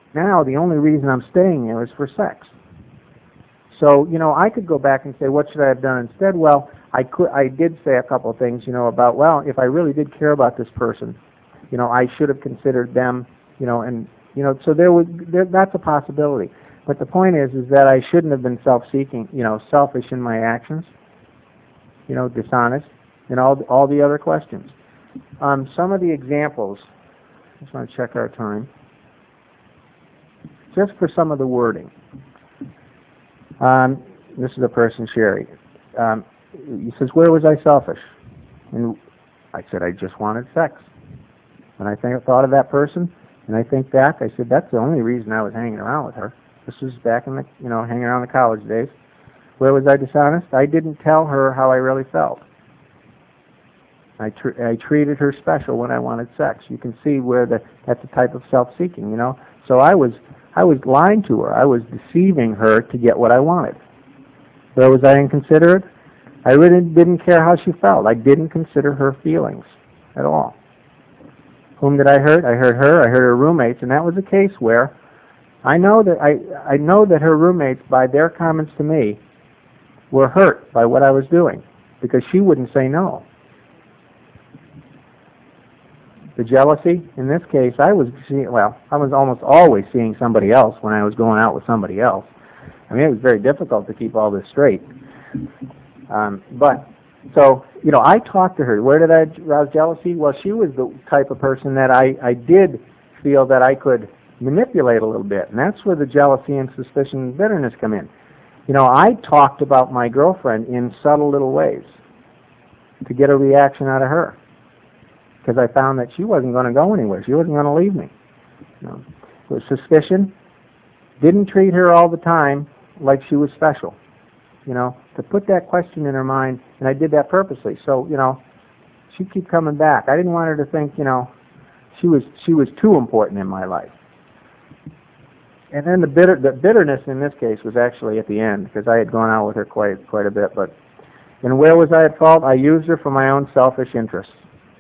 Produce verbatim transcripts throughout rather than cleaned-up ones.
Now the only reason I'm staying there is for sex. So, you know, I could go back and say, what should I have done instead? Well, I could, I did say a couple of things, you know, about, well, if I really did care about this person, you know, I should have considered them, you know, and, you know, so there was, there, that's a possibility. But the point is, is that I shouldn't have been self-seeking, you know, selfish in my actions, you know, dishonest, and all, all the other questions. Um, some of the examples, I just want to check our time, just for some of the wording. Um, this is a person, Sherry. Um, he says, where was I selfish? And I said, I just wanted sex. And I think, thought of that person, and I think back, I said, that's the only reason I was hanging around with her. This was back in the, you know, hanging around the college days. Where was I dishonest? I didn't tell her how I really felt. I, tr- I treated her special when I wanted sex. You can see where the, that's the type of self-seeking, you know. So I was I was lying to her. I was deceiving her to get what I wanted. Where was I inconsiderate? I really didn't care how she felt. I didn't consider her feelings at all. Whom did I hurt? I hurt her. I hurt her roommates, and that was a case where I know that I I know that her roommates, by their comments to me, were hurt by what I was doing because she wouldn't say no. The jealousy, in this case, I was seeing, well, I was almost always seeing somebody else when I was going out with somebody else. I mean, it was very difficult to keep all this straight. Um, but, so, you know, I talked to her. Where did I arouse jealousy? Well, she was the type of person that I, I did feel that I could manipulate a little bit. And that's where the jealousy and suspicion and bitterness come in. You know, I talked about my girlfriend in subtle little ways to get a reaction out of her, because I found that she wasn't going to go anywhere. She wasn't going to leave me. You know, with suspicion, didn't treat her all the time like she was special. You know, to put that question in her mind, and I did that purposely. So, you know, she'd keep coming back. I didn't want her to think, you know, she was she was too important in my life. And then the bitter the bitterness in this case was actually at the end, because I had gone out with her quite quite a bit. But and where was I at fault? I used her for my own selfish interests.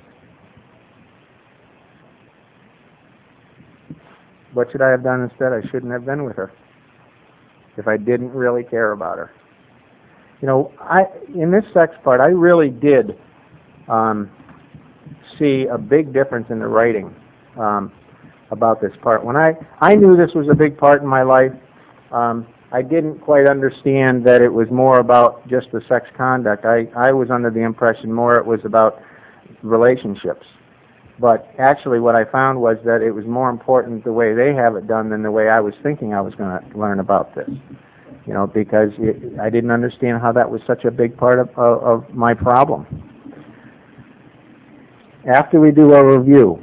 What should I have done instead? I shouldn't have been with her if I didn't really care about her. You know, I in this sex part, I really did um, see a big difference in the writing um, about this part. When I, I knew this was a big part in my life, um, I didn't quite understand that it was more about just the sex conduct. I, I was under the impression more it was about relationships. But actually what I found was that it was more important the way they have it done than the way I was thinking I was going to learn about this. You know, because it, I didn't understand how that was such a big part of, of, of my problem. After we do a review,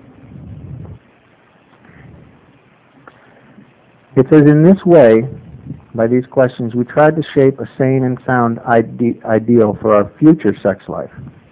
it says, in this way, by these questions, we tried to shape a sane and sound ide- ideal for our future sex life.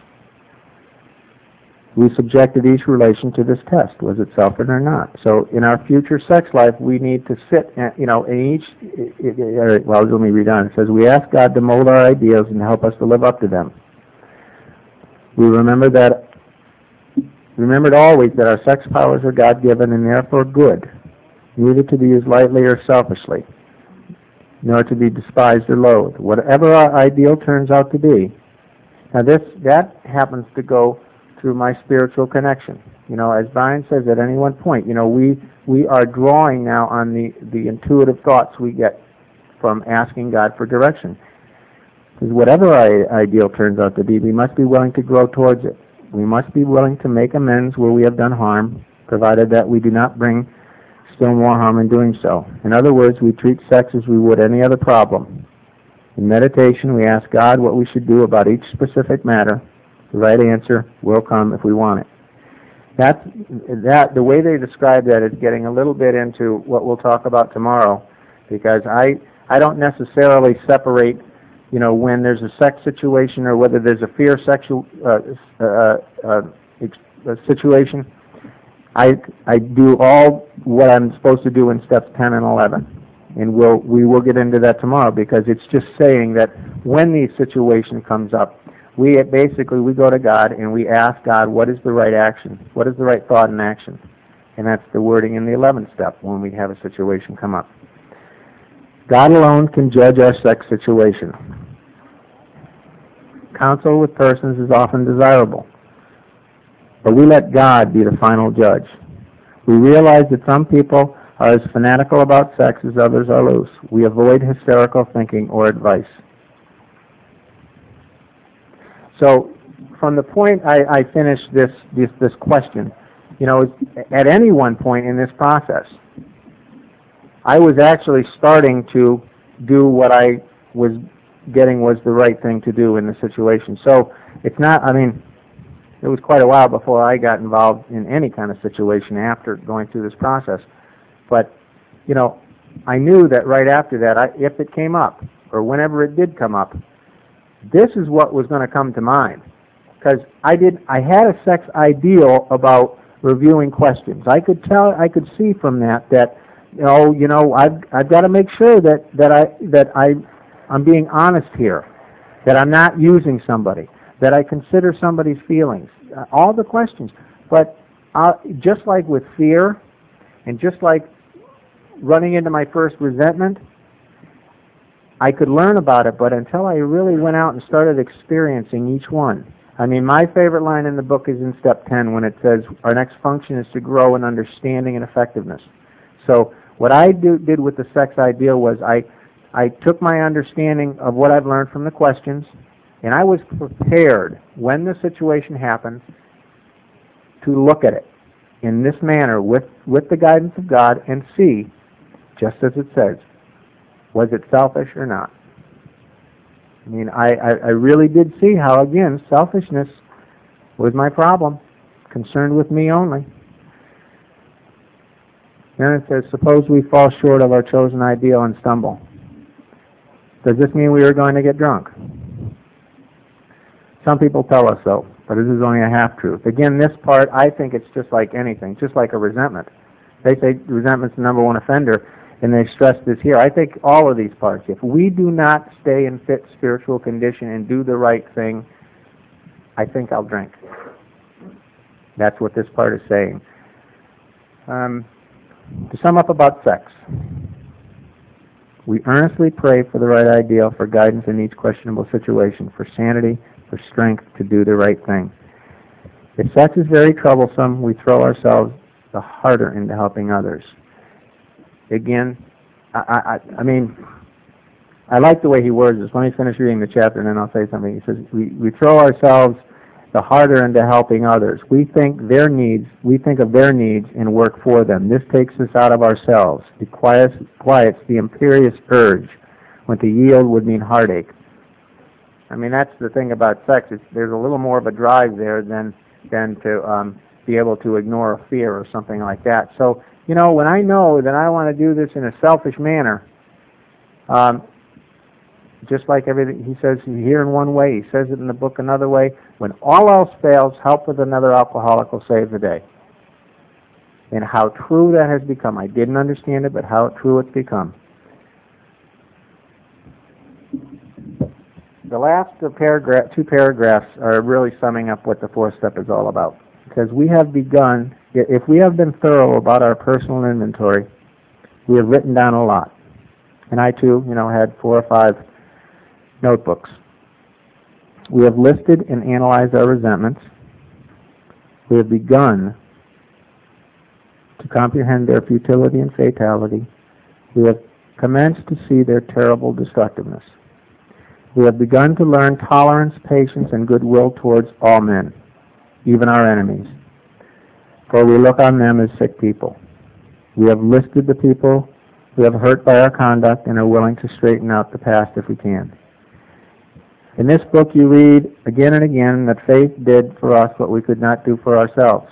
We subjected each relation to this test. Was it selfish or not? So in our future sex life, we need to sit, and, you know, in each, it, it, well, let me read on. It says, we ask God to mold our ideals and help us to live up to them. We remember that, remembered always that our sex powers are God-given and therefore good, neither to be used lightly or selfishly, nor to be despised or loathed. Whatever our ideal turns out to be. Now this, that happens to go through my spiritual connection. You know, as Brian says at any one point, you know, we, we are drawing now on the, the intuitive thoughts we get from asking God for direction. Because whatever our ideal turns out to be, we must be willing to grow towards it. We must be willing to make amends where we have done harm, provided that we do not bring still more harm in doing so. In other words, we treat sex as we would any other problem. In meditation, we ask God what we should do about each specific matter. The right answer will come if we want it. That, that, the way they describe that is getting a little bit into what we'll talk about tomorrow, because I, I don't necessarily separate, you know, when there's a sex situation or whether there's a fear sexual uh, uh, uh, uh, situation. I, I do all what I'm supposed to do in steps ten and eleven. And we'll, we will get into that tomorrow, because it's just saying that when the situation comes up, we basically, we go to God and we ask God, what is the right action? What is the right thought and action? And that's the wording in the eleventh step when we have a situation come up. God alone can judge our sex situation. Counsel with persons is often desirable, but we let God be the final judge. We realize that some people are as fanatical about sex as others are loose. We avoid hysterical thinking or advice. So, from the point I, I finished this, this this question, you know, at any one point in this process, I was actually starting to do what I was getting was the right thing to do in the situation. So it's not, I mean, it was quite a while before I got involved in any kind of situation after going through this process. But, you know, I knew that right after that, I, if it came up, or whenever it did come up, this is what was going to come to mind. Because I did, I had a sex ideal about reviewing questions. I could tell, I could see from that that, you know, you know, I've I've got to make sure that that I that I I'm being honest here, that I'm not using somebody, that I consider somebody's feelings, uh, all the questions. But uh, just like with fear, and just like running into my first resentment, I could learn about it, but until I really went out and started experiencing each one. I mean, my favorite line in the book is in step ten when it says, our next function is to grow in understanding and effectiveness. So what I do, did with the sex ideal was I, I took my understanding of what I've learned from the questions, and I was prepared when the situation happened to look at it in this manner with, with the guidance of God and see, just as it says, was it selfish or not? I mean, I, I, I really did see how, again, selfishness was my problem, concerned with me only. Then it says, suppose we fall short of our chosen ideal and stumble. Does this mean we are going to get drunk? Some people tell us so, but this is only a half-truth. Again, this part, I think it's just like anything, just like a resentment. They say resentment's the number one offender, and they stress this here. I think all of these parts, if we do not stay in fit spiritual condition and do the right thing, I think I'll drink. That's what this part is saying. Um, to sum up about sex, we earnestly pray for the right ideal, for guidance in each questionable situation, for sanity, for strength to do the right thing. If sex is very troublesome, we throw ourselves the harder into helping others. Again, I, I, I mean, I like the way he words this. Let me finish reading the chapter and then I'll say something. He says, we, we throw ourselves the harder into helping others. We think their needs, we think of their needs and work for them. This takes us out of ourselves. It quiets, quiets the imperious urge when to yield would mean heartache. I mean, that's the thing about sex. It's, there's a little more of a drive there than, than to um, be able to ignore a fear or something like that. So, you know, when I know that I want to do this in a selfish manner, um, just like everything he says here in one way, he says it in the book another way, when all else fails, help with another alcoholic will save the day. And how true that has become. I didn't understand it, but how true it's become. The last paragraph, two paragraphs are really summing up what the fourth step is all about. Because we have begun, if we have been thorough about our personal inventory, we have written down a lot. And I too, you know, had four or five notebooks. We have listed and analyzed our resentments. We have begun to comprehend their futility and fatality. We have commenced to see their terrible destructiveness. We have begun to learn tolerance, patience, and goodwill towards all men, even our enemies, for we look on them as sick people. We have listed the people we have hurt by our conduct and are willing to straighten out the past if we can. In this book you read again and again that faith did for us what we could not do for ourselves.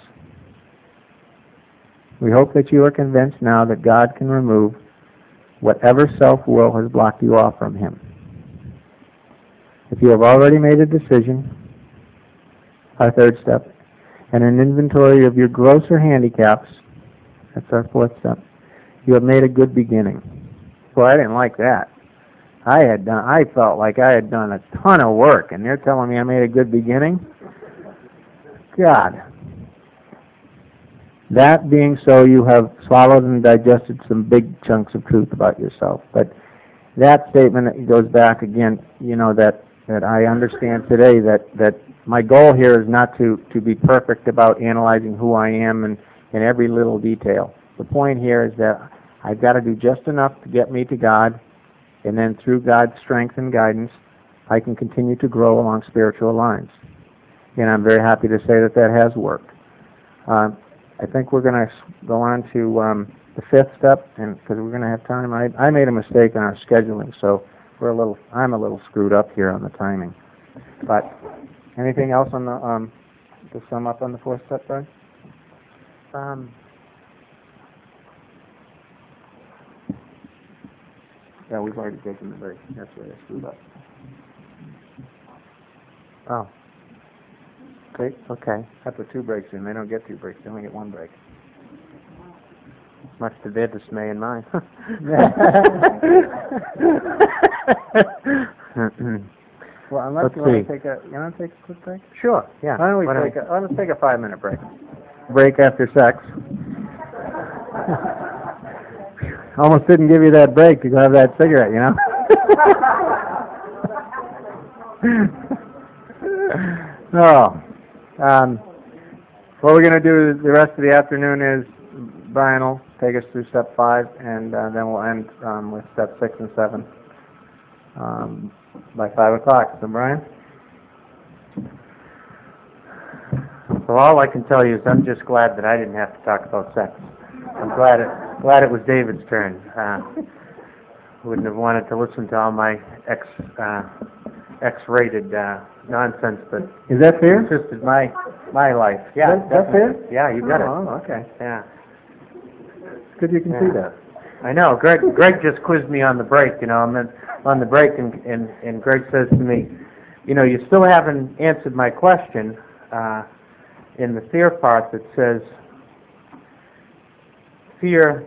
We hope that you are convinced now that God can remove whatever self-will has blocked you off from Him. If you have already made a decision, our third step, and an inventory of your grosser handicaps, that's our fourth step, you have made a good beginning. Boy, I didn't like that. I had done, I felt like I had done a ton of work, and they're telling me I made a good beginning? God. That being so, you have swallowed and digested some big chunks of truth about yourself. But that statement goes back again, you know, that, that I understand today that, that my goal here is not to, to be perfect about analyzing who I am and in every little detail. The point here is that I've got to do just enough to get me to God, and then through God's strength and guidance, I can continue to grow along spiritual lines. And I'm very happy to say that that has worked. Uh, I think we're going to go on to um, the fifth step, and because we're going to have time. I, I made a mistake in our scheduling, so we're a little. I'm a little screwed up here on the timing. But anything else on the um, to sum up on the fourth step, Doug? Um, yeah, we've already taken the break. That's where I screwed up. Oh. Okay, okay. I put two breaks in. They don't get two breaks. They only get one break. Much to their dismay and mine. Well, unless Let's you want see. to take a, you want to take a quick break? Sure. Yeah. Why don't we Why take don't a, let's take a five-minute break. Break after sex. Almost didn't give you that break to go have that cigarette, you know. Oh. Um, what we're going to do the rest of the afternoon is Brian will take us through step five, and uh, then we'll end um, with step six and seven um, by five o'clock. So, Brian? So all I can tell you is I'm just glad that I didn't have to talk about sex. I'm glad it, glad it was David's turn. Uh, wouldn't have wanted to listen to all my X, uh, X-rated uh, nonsense, but is that fair? It's just my my life. Yeah, that, that's fair. Yeah, you got oh, it. Oh, okay. Yeah. It's good you can yeah. see that. I know. Greg Greg just quizzed me on the break. You know, I'm in, on the break, and, and and Greg says to me, you know, you still haven't answered my question uh, in the fear part that says fear.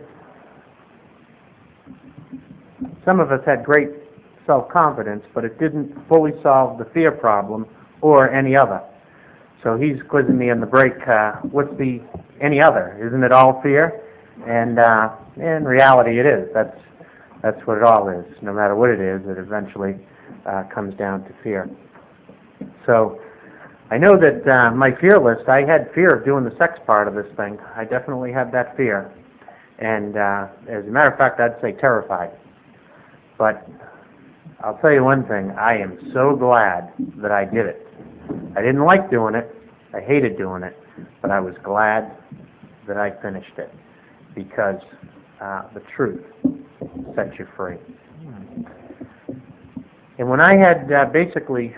Some of us had great self-confidence, but it didn't fully solve the fear problem or any other. So he's quizzing me on the break, uh, what's the any other? Isn't it all fear? And uh, in reality it is. That's that's what it all is. No matter what it is, it eventually uh, comes down to fear. So I know that uh, my fear list, I had fear of doing the sex part of this thing. I definitely had that fear. And uh, as a matter of fact, I'd say terrified. But I'll tell you one thing, I am so glad that I did it. I didn't like doing it. I hated doing it. But I was glad that I finished it because uh, the truth sets you free. And when I had uh, basically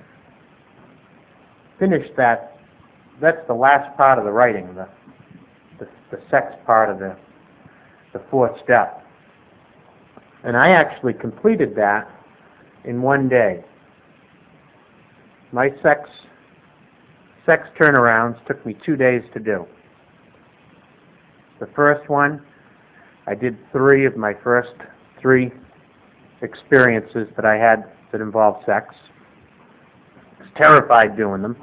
finished that, that's the last part of the writing, the, the, the sex part of the, the fourth step. And I actually completed that in one day. My sex sex turnarounds took me two days to do. The first one, I did three of my first three experiences that I had that involved sex. I was terrified doing them.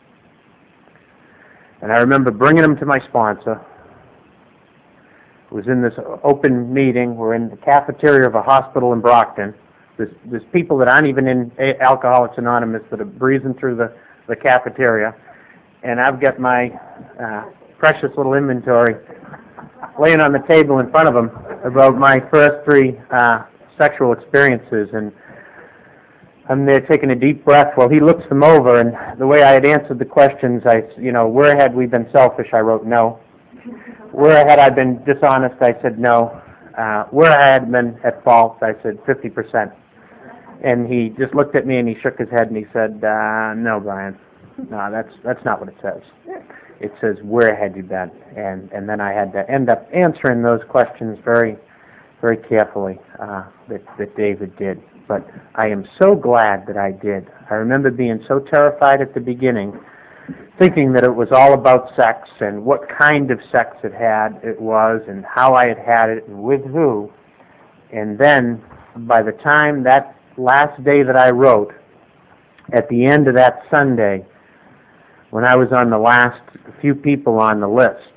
And I remember bringing them to my sponsor. It was in this open meeting. We're in the cafeteria of a hospital in Brockton. There's, there's people that aren't even in Alcoholics Anonymous that are breezing through the, the cafeteria. And I've got my uh, precious little inventory laying on the table in front of them about my first three uh, sexual experiences. And I'm there taking a deep breath while he looks them over. And the way I had answered the questions, I, you know, where had we been selfish, I wrote no. Where had I been dishonest, I said no. Uh, where I had been at fault, I said fifty percent. And he just looked at me and he shook his head and he said, uh, no, Brian, no, that's that's not what it says. It says, where had you been? And and then I had to end up answering those questions very, very carefully uh, that, that David did. But I am so glad that I did. I remember being so terrified at the beginning, thinking that it was all about sex and what kind of sex it had it was and how I had had it and with who. And then by the time that last day that I wrote, at the end of that Sunday, when I was on the last few people on the list,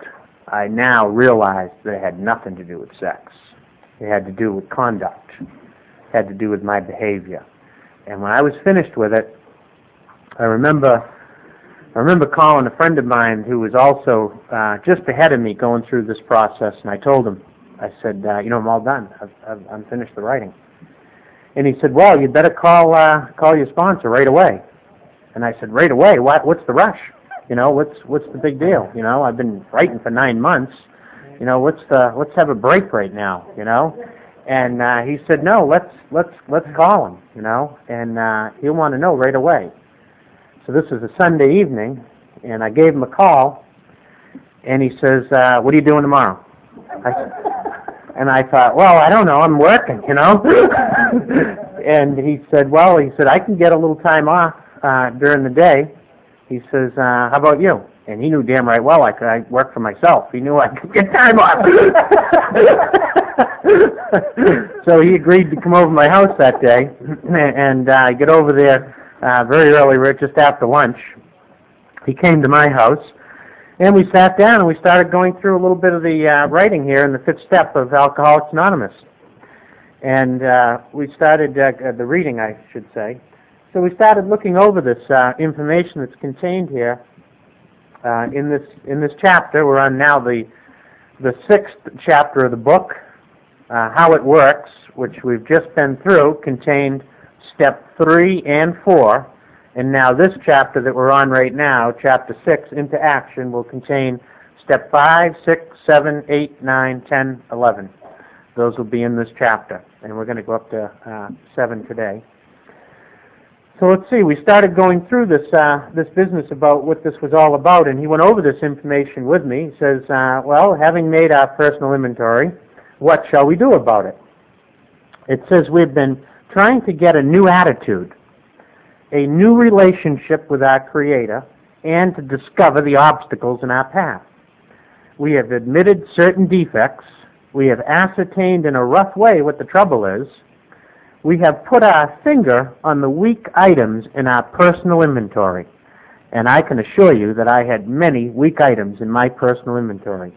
I now realized that it had nothing to do with sex. It had to do with conduct. It had to do with my behavior. And when I was finished with it, I remember I remember calling a friend of mine who was also uh, just ahead of me going through this process, and I told him, I said, uh, you know, I'm all done. I've, I've, I'm finished the writing. And he said, well, you better call uh, call your sponsor right away. And I said, right away? What? What's the rush? You know, what's what's the big deal? You know, I've been writing for nine months. You know, what's the let's have a break right now. You know, and uh, he said, no, let's let's let's call him. You know, and uh, he'll want to know right away. So this is a Sunday evening, and I gave him a call, and he says, uh, what are you doing tomorrow? I, and I thought, well, I don't know, I'm working, you know. And he said, well, he said, I can get a little time off uh, during the day. He says, uh, how about you? And he knew damn right well I could I work for myself. He knew I could get time off. So he agreed to come over to my house that day, and uh, get over there uh, very early, right just after lunch. He came to my house, and we sat down and we started going through a little bit of the uh, writing here in the fifth step of Alcoholics Anonymous. And uh, we started uh, the reading, I should say. So we started looking over this uh, information that's contained here uh, in this in this chapter. We're on now the the sixth chapter of the book. Uh, how it works, which we've just been through, contained step three and four. And now this chapter that we're on right now, chapter six, Into Action, will contain step five, six, seven, eight, nine, ten, eleven. Those will be in this chapter. And we're going to go up to uh, seven today. So let's see, we started going through this uh, this business about what this was all about, and he went over this information with me. He says, uh, well, having made our personal inventory, what shall we do about it? It says we've been trying to get a new attitude, a new relationship with our Creator, and to discover the obstacles in our path. We have admitted certain defects. We have ascertained in a rough way what the trouble is. We have put our finger on the weak items in our personal inventory. And I can assure you that I had many weak items in my personal inventory.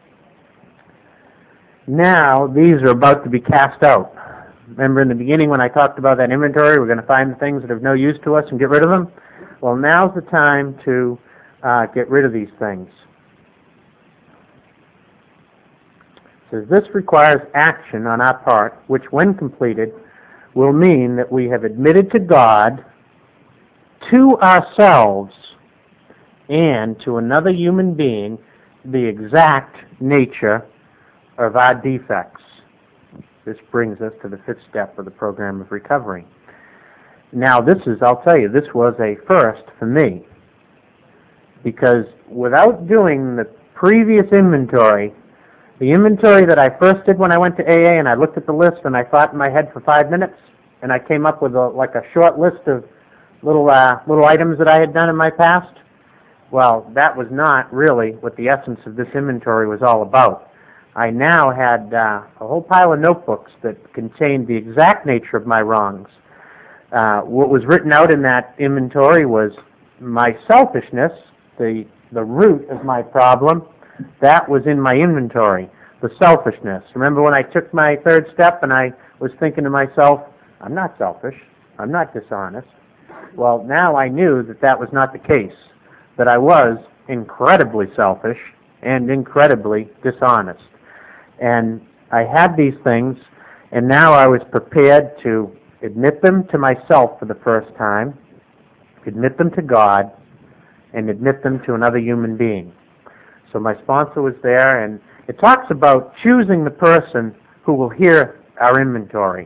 Now, these are about to be cast out. Remember in the beginning when I talked about that inventory, we're going to find the things that are of no use to us and get rid of them? Well, now's the time to uh, get rid of these things. It says, this requires action on our part, which when completed will mean that we have admitted to God, to ourselves, and to another human being the exact nature of our defects. This brings us to the fifth step of the program of recovery. Now this is, I'll tell you, this was a first for me, because without doing the previous inventory, the inventory that I first did when I went to A A, and I looked at the list and I thought in my head for five minutes, and I came up with a, like a short list of little uh, little items that I had done in my past. Well, that was not really what the essence of this inventory was all about. I now had uh, a whole pile of notebooks that contained the exact nature of my wrongs. Uh, what was written out in that inventory was my selfishness, the the root of my problem. That was in my inventory, the selfishness. Remember when I took my third step and I was thinking to myself, I'm not selfish, I'm not dishonest. Well, now I knew that that was not the case, that I was incredibly selfish and incredibly dishonest. And I had these things, and now I was prepared to admit them to myself for the first time, admit them to God, and admit them to another human being. So my sponsor was there, and it talks about choosing the person who will hear our inventory.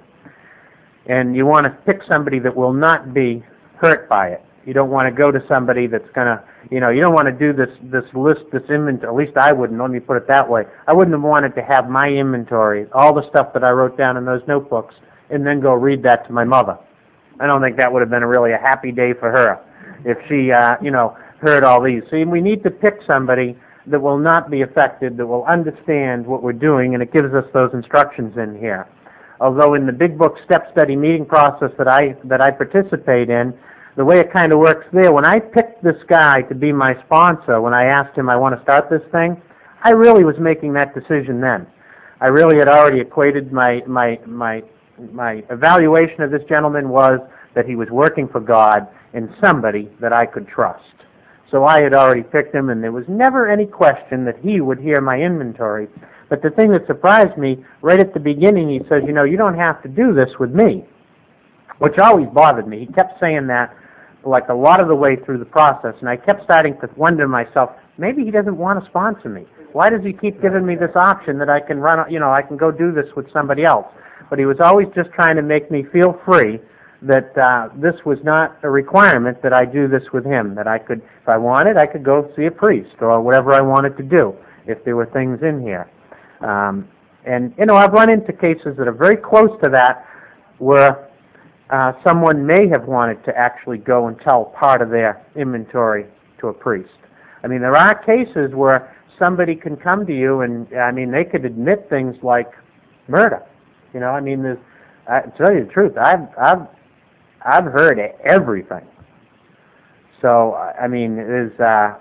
And you want to pick somebody that will not be hurt by it. You don't want to go to somebody that's going to, you know, you don't want to do this this list, this inventory. At least I wouldn't. Let me put it that way. I wouldn't have wanted to have my inventory, all the stuff that I wrote down in those notebooks, and then go read that to my mother. I don't think that would have been a really a happy day for her if she, uh, you know, heard all these. See, we need to pick somebody that will not be affected, that will understand what we're doing, and it gives us those instructions in here. Although in the Big Book Step Study meeting process that I that I participate in, the way it kind of works there, when I picked this guy to be my sponsor, when I asked him I want to start this thing, I really was making that decision then. I really had already equated my my my my evaluation of this gentleman was that he was working for God and somebody that I could trust. So I had already picked him, and there was never any question that he would hear my inventory. But the thing that surprised me, right at the beginning, he says, you know, you don't have to do this with me, which always bothered me. He kept saying that like a lot of the way through the process, and I kept starting to wonder to myself, maybe he doesn't want to sponsor me. Why does he keep giving me this option that I can run, you know, I can go do this with somebody else? But he was always just trying to make me feel free that uh, this was not a requirement that I do this with him, that I could, if I wanted, I could go see a priest or whatever I wanted to do if there were things in here. Um, and, you know, I've run into cases that are very close to that where uh, someone may have wanted to actually go and tell part of their inventory to a priest. I mean, there are cases where somebody can come to you and, I mean, they could admit things like murder. You know, I mean, there's, I, to tell you the truth, I've, I've, I've heard everything. So, I mean, there's, uh,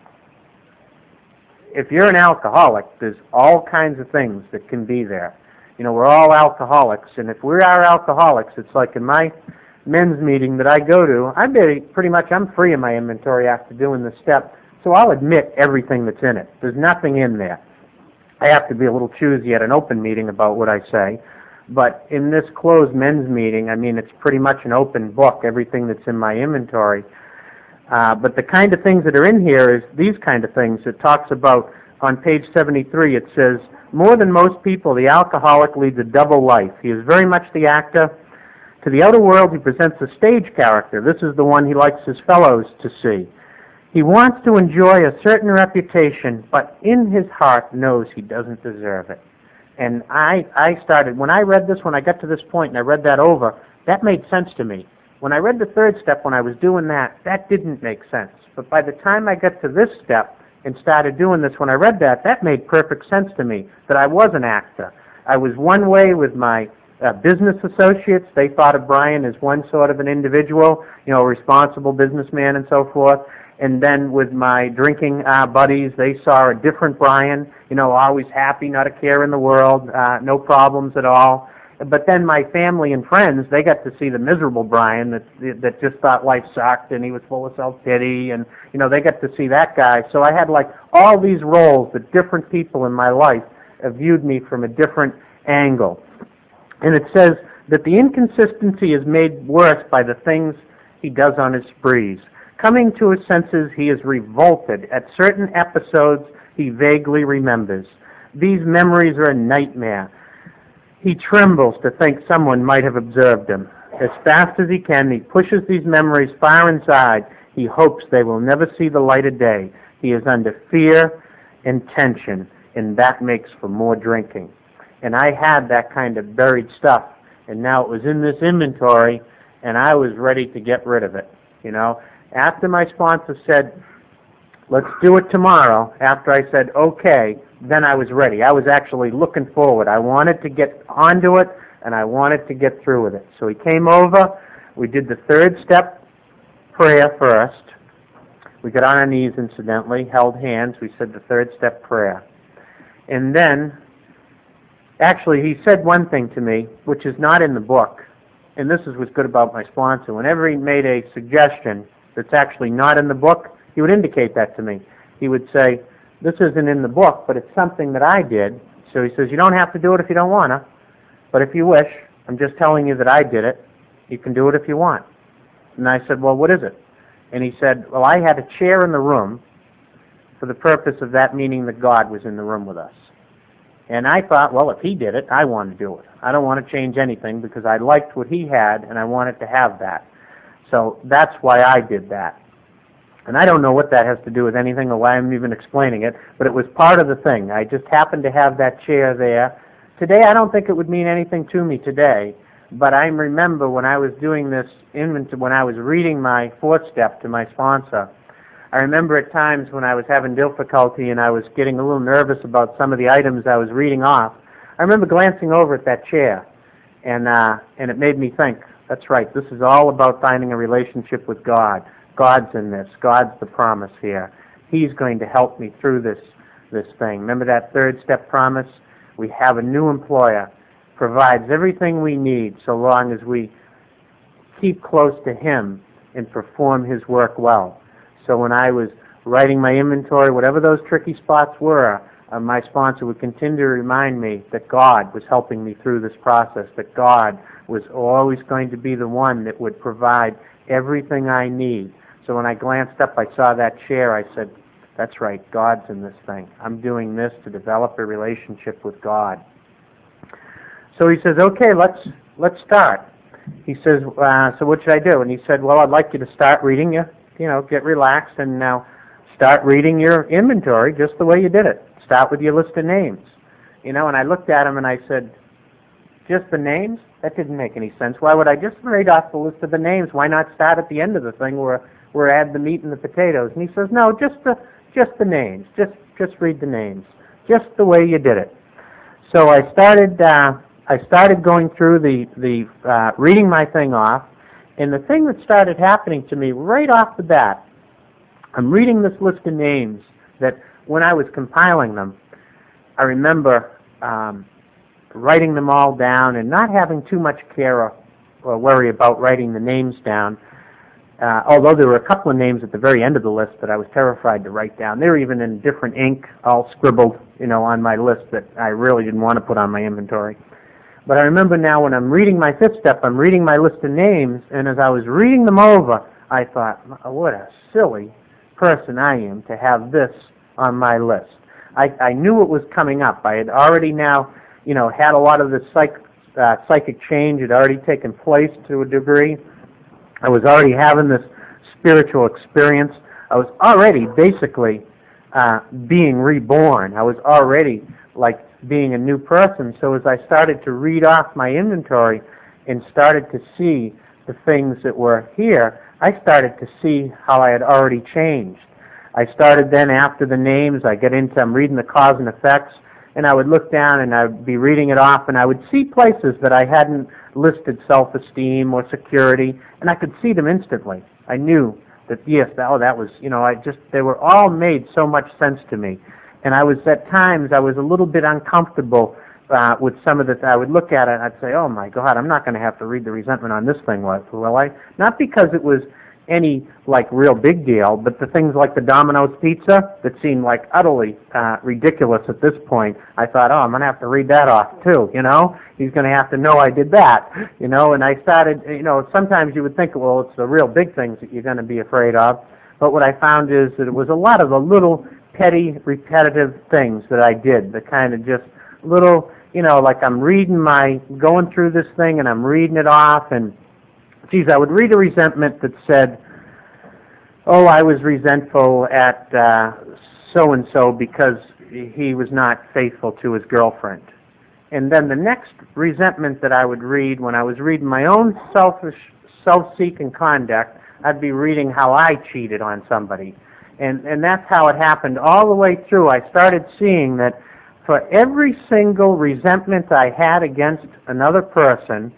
if you're an alcoholic, there's all kinds of things that can be there. You know, we're all alcoholics, and if we are alcoholics, it's like in my men's meeting that I go to, I pretty much, I'm free of my inventory after doing this step, so I'll admit everything that's in it. There's nothing in there. I have to be a little choosy at an open meeting about what I say, but in this closed men's meeting, I mean, it's pretty much an open book, everything that's in my inventory. Uh, but the kind of things that are in here is these kind of things. It talks about, on page seventy-three, it says, more than most people, the alcoholic leads a double life. He is very much the actor. To the outer world, he presents a stage character. This is the one he likes his fellows to see. He wants to enjoy a certain reputation, but in his heart knows he doesn't deserve it. And I, I started, when I read this, when I got to this point and I read that over, that made sense to me. When I read the third step, when I was doing that, that didn't make sense. But by the time I got to this step and started doing this, when I read that, that made perfect sense to me, that I was an actor. I was one way with my uh, business associates. They thought of Brian as one sort of an individual, you know, a responsible businessman and so forth. And then with my drinking uh, buddies, they saw a different Brian, you know, always happy, not a care in the world, uh, no problems at all. But then my family and friends, they got to see the miserable Brian that that just thought life sucked and he was full of self-pity, and, you know, they got to see that guy. So I had like all these roles that different people in my life viewed me from a different angle. And it says that the inconsistency is made worse by the things he does on his sprees. Coming to his senses, he is revolted at certain episodes he vaguely remembers. These memories are a nightmare. He trembles to think someone might have observed him. As fast as he can, he pushes these memories far inside. He hopes they will never see the light of day. He is under fear and tension, and that makes for more drinking. And I had that kind of buried stuff, and now it was in this inventory, and I was ready to get rid of it, you know. After my sponsor said, let's do it tomorrow, after I said, okay, then I was ready. I was actually looking forward. I wanted to get onto it, and I wanted to get through with it. So he came over. We did the third step prayer first. We got on our knees, incidentally, held hands. We said the third step prayer. And then, actually, he said one thing to me, which is not in the book, and this is what's good about my sponsor. Whenever he made a suggestion that's actually not in the book, he would indicate that to me. He would say, this isn't in the book, but it's something that I did. So he says, you don't have to do it if you don't want to, but if you wish, I'm just telling you that I did it. You can do it if you want. And I said, well, what is it? And he said, well, I had a chair in the room for the purpose of that meaning that God was in the room with us. And I thought, well, if he did it, I want to do it. I don't want to change anything because I liked what he had and I wanted to have that. So that's why I did that. And I don't know what that has to do with anything or why I'm even explaining it, but it was part of the thing. I just happened to have that chair there. Today, I don't think it would mean anything to me today, but I remember when I was doing this inventory, when I was reading my fourth step to my sponsor, I remember at times when I was having difficulty and I was getting a little nervous about some of the items I was reading off, I remember glancing over at that chair, and uh, and it made me think, that's right, this is all about finding a relationship with God. God's in this. God's the promise here. He's going to help me through this this thing. Remember that third step promise? We have a new employer, provides everything we need so long as we keep close to him and perform his work well. So when I was writing my inventory, whatever those tricky spots were, uh, my sponsor would continue to remind me that God was helping me through this process, that God was always going to be the one that would provide everything I need. So when I glanced up, I saw that chair. I said, that's right, God's in this thing. I'm doing this to develop a relationship with God. So he says, okay, let's let's start. He says, uh, so what should I do? And he said, well, I'd like you to start reading your, you know, get relaxed and now start reading your inventory just the way you did it. Start with your list of names. You know, and I looked at him and I said, just the names? That didn't make any sense. Why would I just read off the list of the names? Why not start at the end of the thing where where add the meat and the potatoes? And he says, no, just the just the names. Just just read the names. Just the way you did it. So I started uh, I started going through the the uh, reading my thing off, and the thing that started happening to me right off the bat, I'm reading this list of names that when I was compiling them, I remember um, writing them all down and not having too much care or, or worry about writing the names down. Uh, although there were a couple of names at the very end of the list that I was terrified to write down. They were even in different ink, all scribbled, you know, on my list that I really didn't want to put on my inventory. But I remember now when I'm reading my fifth step, I'm reading my list of names, and as I was reading them over, I thought, what a silly person I am to have this on my list. I, I knew it was coming up. I had already now, you know, had a lot of the psych, uh, psychic change had already taken place to a degree. I was already having this spiritual experience. I was already basically uh, being reborn. I was already like being a new person. So as I started to read off my inventory and started to see the things that were here, I started to see how I had already changed. I started then after the names, I get into, I'm reading the cause and effects, and I would look down and I would be reading it off, and I would see places that I hadn't listed self-esteem or security, and I could see them instantly. I knew that, yes, that, oh, that was, you know, I just, they were all made so much sense to me. And I was, at times, I was a little bit uncomfortable uh, with some of the, I would look at it and I'd say, oh my God, I'm not going to have to read the resentment on this thing, will I? Not because it was any like real big deal, but the things like the Domino's pizza that seemed like utterly uh, ridiculous at this point, I thought, oh, I'm going to have to read that off too, you know? He's going to have to know I did that, you know? And I started, you know, sometimes you would think, well, it's the real big things that you're going to be afraid of. But what I found is that it was a lot of the little petty, repetitive things that I did, the kind of just little, you know, like I'm reading my, going through this thing and I'm reading it off, and geez, I would read a resentment that said, oh, I was resentful at uh, so-and-so because he was not faithful to his girlfriend. And then the next resentment that I would read when I was reading my own selfish, self-seeking conduct, I'd be reading how I cheated on somebody. And, and that's how it happened all the way through. I started seeing that for every single resentment I had against another person,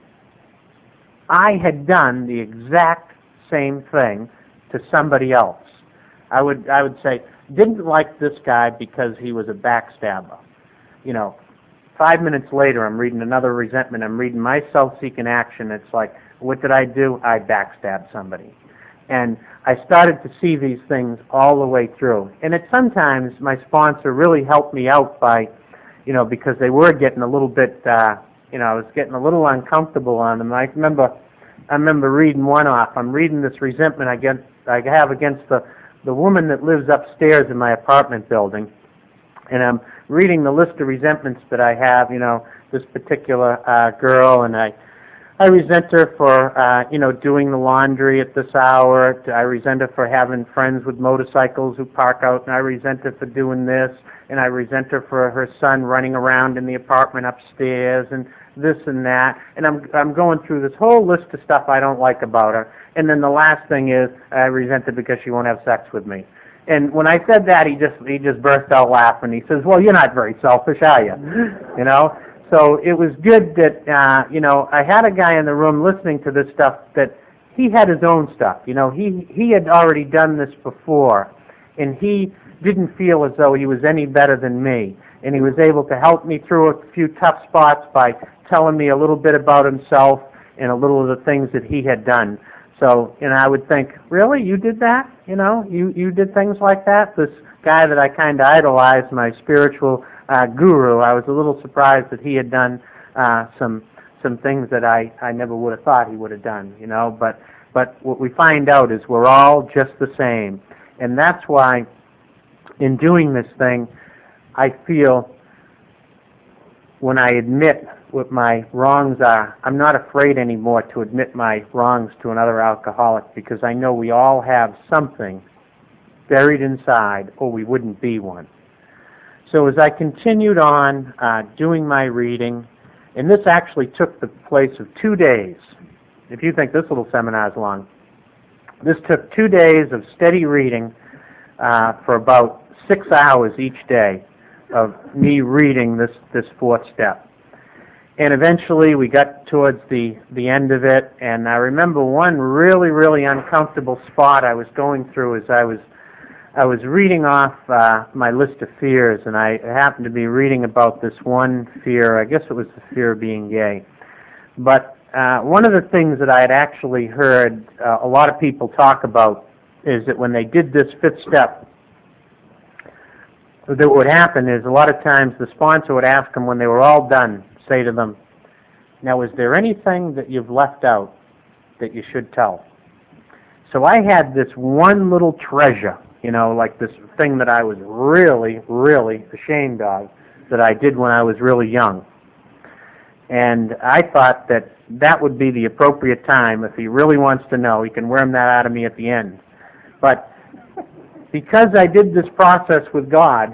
I had done the exact same thing to somebody else. I would I would say, didn't like this guy because he was a backstabber. You know, five minutes later, I'm reading another resentment. I'm reading my self-seeking action. It's like, what did I do? I backstabbed somebody. And I started to see these things all the way through. And it sometimes, my sponsor really helped me out by, you know, because they were getting a little bit, uh, you know, I was getting a little uncomfortable on them. I remember, I remember reading one off. I'm reading this resentment I get, I have against the, the woman that lives upstairs in my apartment building. And I'm reading the list of resentments that I have, you know, this particular uh, girl, and I, I resent her for, uh, you know, doing the laundry at this hour. I resent her for having friends with motorcycles who park out, and I resent her for doing this, and I resent her for her son running around in the apartment upstairs, and this and that. And I'm I'm going through this whole list of stuff I don't like about her. And then the last thing is I resent her because she won't have sex with me. And when I said that, he just he just burst out laughing. He says, "Well, you're not very selfish, are you?" You know. So it was good that, uh, you know, I had a guy in the room listening to this stuff that he had his own stuff. You know, he he had already done this before, and he didn't feel as though he was any better than me. And he was able to help me through a few tough spots by telling me a little bit about himself and a little of the things that he had done. So, you know, I would think, really, you did that? You know, you, you did things like that? This guy that I kind of idolized, my spiritual uh, guru, I was a little surprised that he had done uh, some some things that I, I never would have thought he would have done, you know. But, but what we find out is we're all just the same. And that's why in doing this thing, I feel when I admit what my wrongs are, I'm not afraid anymore to admit my wrongs to another alcoholic, because I know we all have something buried inside or we wouldn't be one. So as I continued on uh, doing my reading, and this actually took the place of two days. If you think this little seminar is long, this took two days of steady reading uh, for about six hours each day of me reading this, this fourth step. And eventually we got towards the, the end of it, and I remember one really, really uncomfortable spot I was going through as I was I was reading off uh, my list of fears, and I happened to be reading about this one fear. I guess it was the fear of being gay. But uh, one of the things that I had actually heard uh, a lot of people talk about is that when they did this fifth step, that what would happen is a lot of times the sponsor would ask them when they were all done, say to them, now is there anything that you've left out that you should tell? So I had this one little treasure, you know, like this thing that I was really, really ashamed of that I did when I was really young. And I thought that that would be the appropriate time. If he really wants to know, he can worm that out of me at the end. But because I did this process with God,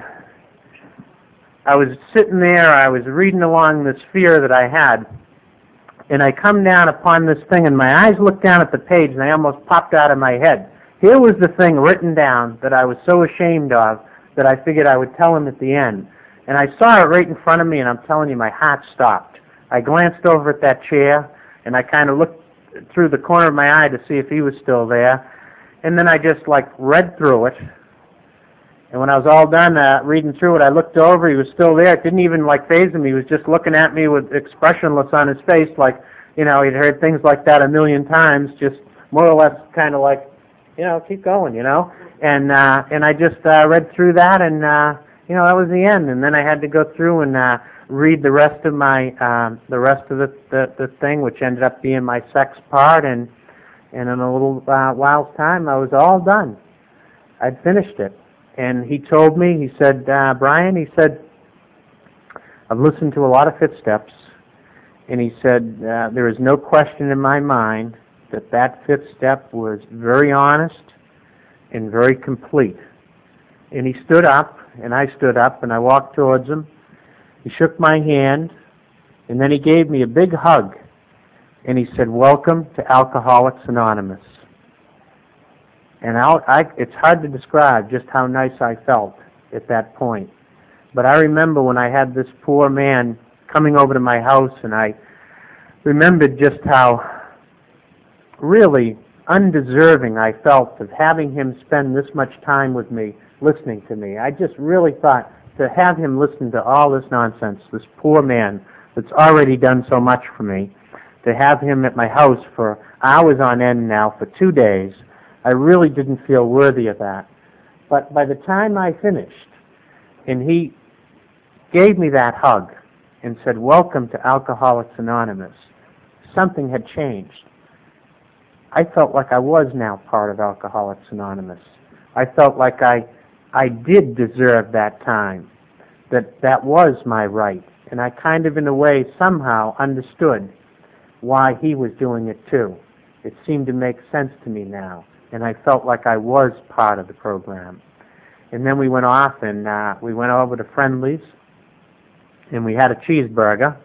I was sitting there, I was reading along this fear that I had, and I come down upon this thing, and my eyes looked down at the page, and they almost popped out of my head. Here was the thing written down that I was so ashamed of that I figured I would tell him at the end. And I saw it right in front of me, and I'm telling you, my heart stopped. I glanced over at that chair, and I kind of looked through the corner of my eye to see if he was still there. And then I just, like, read through it. And when I was all done uh, reading through it, I looked over. He was still there. It didn't even, like, faze him. He was just looking at me with expressionless on his face, like, you know, he'd heard things like that a million times, just more or less kind of like, you know, keep going, you know. And uh, and I just uh, read through that, and, uh, you know, that was the end. And then I had to go through and uh, read the rest of my, um, the rest of the, the, the thing, which ended up being my sex part. And, and in a little uh, while's time, I was all done. I'd finished it. And he told me, he said, uh, Brian, he said, I've listened to a lot of fifth steps. And he said, uh, there is no question in my mind that that fifth step was very honest and very complete. And he stood up, and I stood up, and I walked towards him. He shook my hand, and then he gave me a big hug, and he said, welcome to Alcoholics Anonymous. And I'll, I, it's hard to describe just how nice I felt at that point. But I remember when I had this poor man coming over to my house, and I remembered just how really undeserving I felt of having him spend this much time with me, listening to me. I just really thought to have him listen to all this nonsense, this poor man that's already done so much for me, to have him at my house for hours on end now for two days, I really didn't feel worthy of that. But by the time I finished, and he gave me that hug and said, welcome to Alcoholics Anonymous, something had changed. I felt like I was now part of Alcoholics Anonymous. I felt like I I did deserve that time, that that was my right. And I kind of, in a way, somehow understood why he was doing it too. It seemed to make sense to me now, and I felt like I was part of the program. And then we went off, and uh, we went over to Friendly's, and we had a cheeseburger.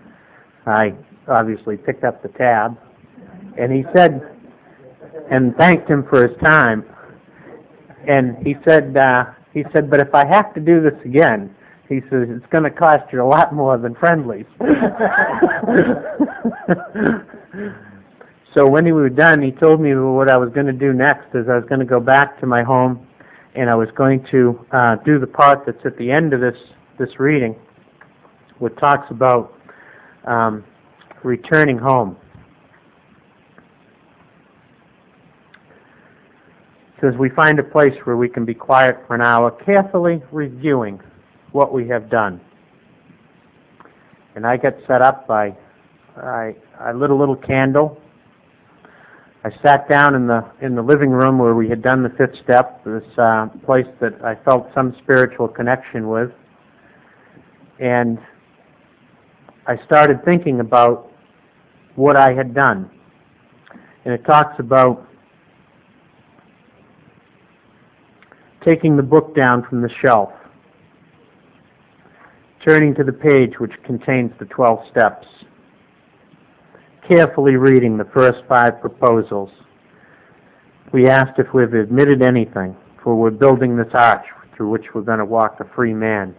I obviously picked up the tab, and he said, and thanked him for his time. And he said, uh, he said, but if I have to do this again, he says, it's going to cost you a lot more than Friendly's. So when we were done, he told me what I was going to do next, is I was going to go back to my home and I was going to uh, do the part that's at the end of this, this reading, which talks about um, returning home. It says, we find a place where we can be quiet for an hour, carefully reviewing what we have done. And I got set up by, I, I lit a little candle. I sat down in the in the living room where we had done the fifth step, this uh, place that I felt some spiritual connection with. And I started thinking about what I had done. And it talks about taking the book down from the shelf, turning to the page which contains the twelve steps, carefully reading the first five proposals. We asked if we've admitted anything, for we're building this arch through which we're going to walk a free man.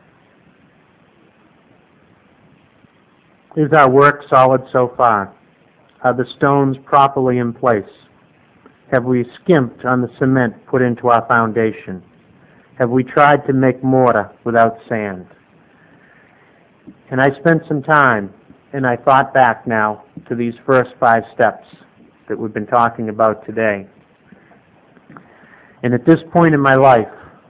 Is our work solid so far? Are the stones properly in place? Have we skimped on the cement put into our foundation? Have we tried to make mortar without sand? And I spent some time, and I thought back now to these first five steps that we've been talking about today. And at this point in my life,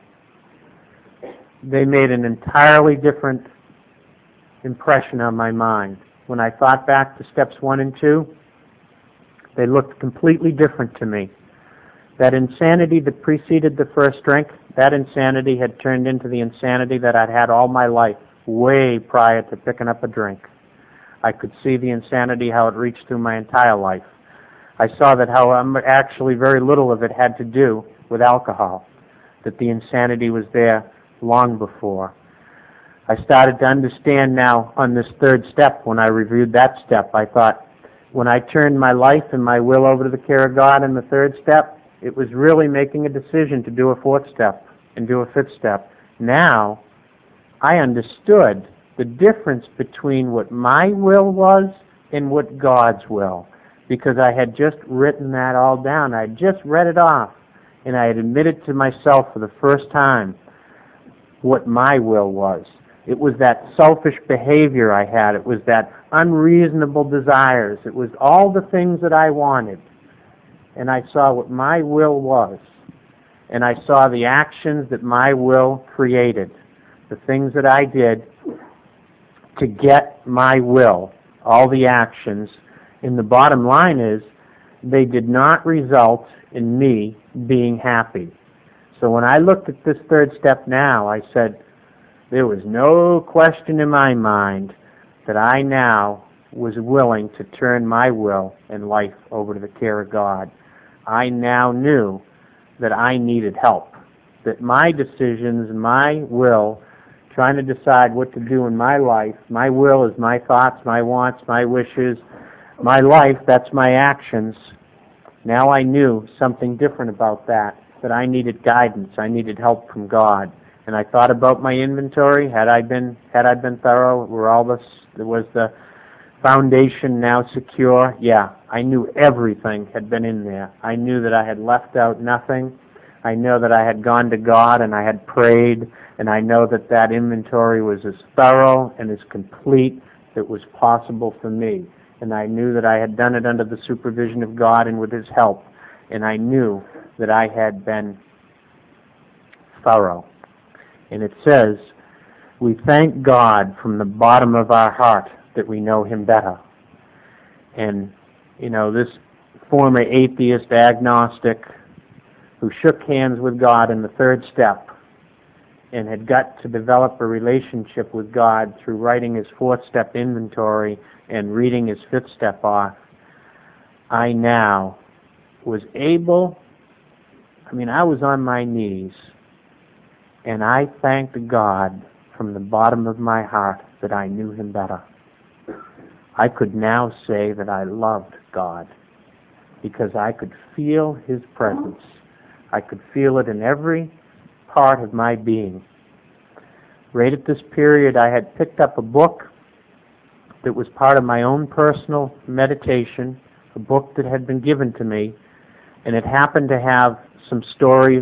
they made an entirely different impression on my mind. When I thought back to steps one and two, they looked completely different to me. That insanity that preceded the first drink, that insanity had turned into the insanity that I'd had all my life, way prior to picking up a drink. I could see the insanity, how it reached through my entire life. I saw that how um, actually very little of it had to do with alcohol, that the insanity was there long before. I started to understand now on this third step, when I reviewed that step, I thought, when I turned my life and my will over to the care of God in the third step, it was really making a decision to do a fourth step and do a fifth step. Now, I understood the difference between what my will was and what God's will, because I had just written that all down. I had just read it off, and I had admitted to myself for the first time what my will was. It was that selfish behavior I had. It was that unreasonable desires. It was all the things that I wanted. And I saw what my will was. And I saw the actions that my will created, the things that I did to get my will, all the actions. And the bottom line is, they did not result in me being happy. So when I looked at this third step now, I said, there was no question in my mind that I now was willing to turn my will and life over to the care of God. I now knew that I needed help, that my decisions, my will, trying to decide what to do in my life, my will is my thoughts, my wants, my wishes, my life, that's my actions. Now I knew something different about that, that I needed guidance, I needed help from God. And I thought about my inventory. Had I been had I been thorough? Were all this was the foundation now secure? Yeah, I knew everything had been in there. I knew that I had left out nothing. I know that I had gone to God and I had prayed, and I know that that inventory was as thorough and as complete that was possible for me. And I knew that I had done it under the supervision of God and with His help. And I knew that I had been thorough. And it says, we thank God from the bottom of our heart that we know Him better. And, you know, this former atheist, agnostic, who shook hands with God in the third step and had got to develop a relationship with God through writing his fourth step inventory and reading his fifth step off, I now was able, I mean, I was on my knees, and I thanked God from the bottom of my heart that I knew Him better. I could now say that I loved God because I could feel His presence. I could feel it in every part of my being. Right at this period, I had picked up a book that was part of my own personal meditation, a book that had been given to me, and it happened to have some stories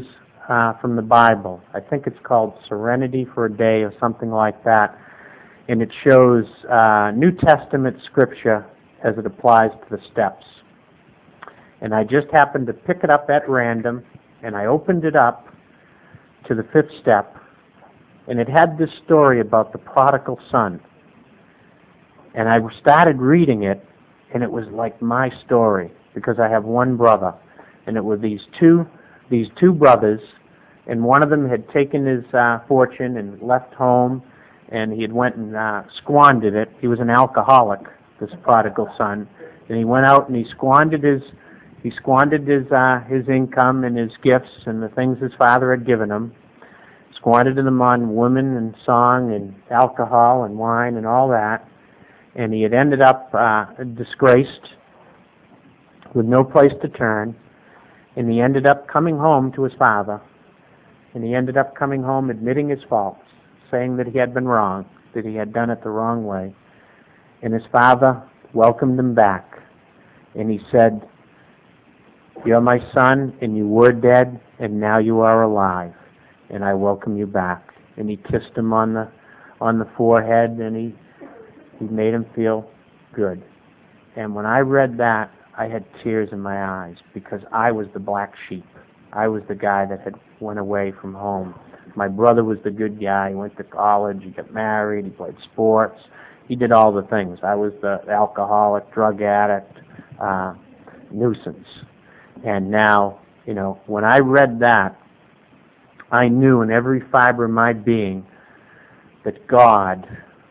uh, from the Bible. I think it's called Serenity for a Day or something like that. And it shows uh, New Testament scripture as it applies to the steps. And I just happened to pick it up at random, and I opened it up to the fifth step, and it had this story about the prodigal son. And I started reading it, and it was like my story, because I have one brother. And it were these two, these two brothers, and one of them had taken his uh, fortune and left home, and he had went and uh, squandered it. He was an alcoholic, this prodigal son, and he went out and he squandered his he squandered his uh, his income and his gifts and the things his father had given him. Squandered them on women and song and alcohol and wine and all that, and he had ended up uh, disgraced with no place to turn, and he ended up coming home to his father, and he ended up coming home admitting his faults, saying that he had been wrong, that he had done it the wrong way. And his father welcomed him back, and he said, "You're my son, and you were dead, and now you are alive, and I welcome you back." And he kissed him on the on the forehead, and he he made him feel good. And when I read that, I had tears in my eyes, because I was the black sheep. I was the guy that had went away from home. My brother was the good guy. He went to college. He got married. He played sports. He did all the things. I was the alcoholic, drug addict, uh, nuisance. And now, you know, when I read that, I knew in every fiber of my being that God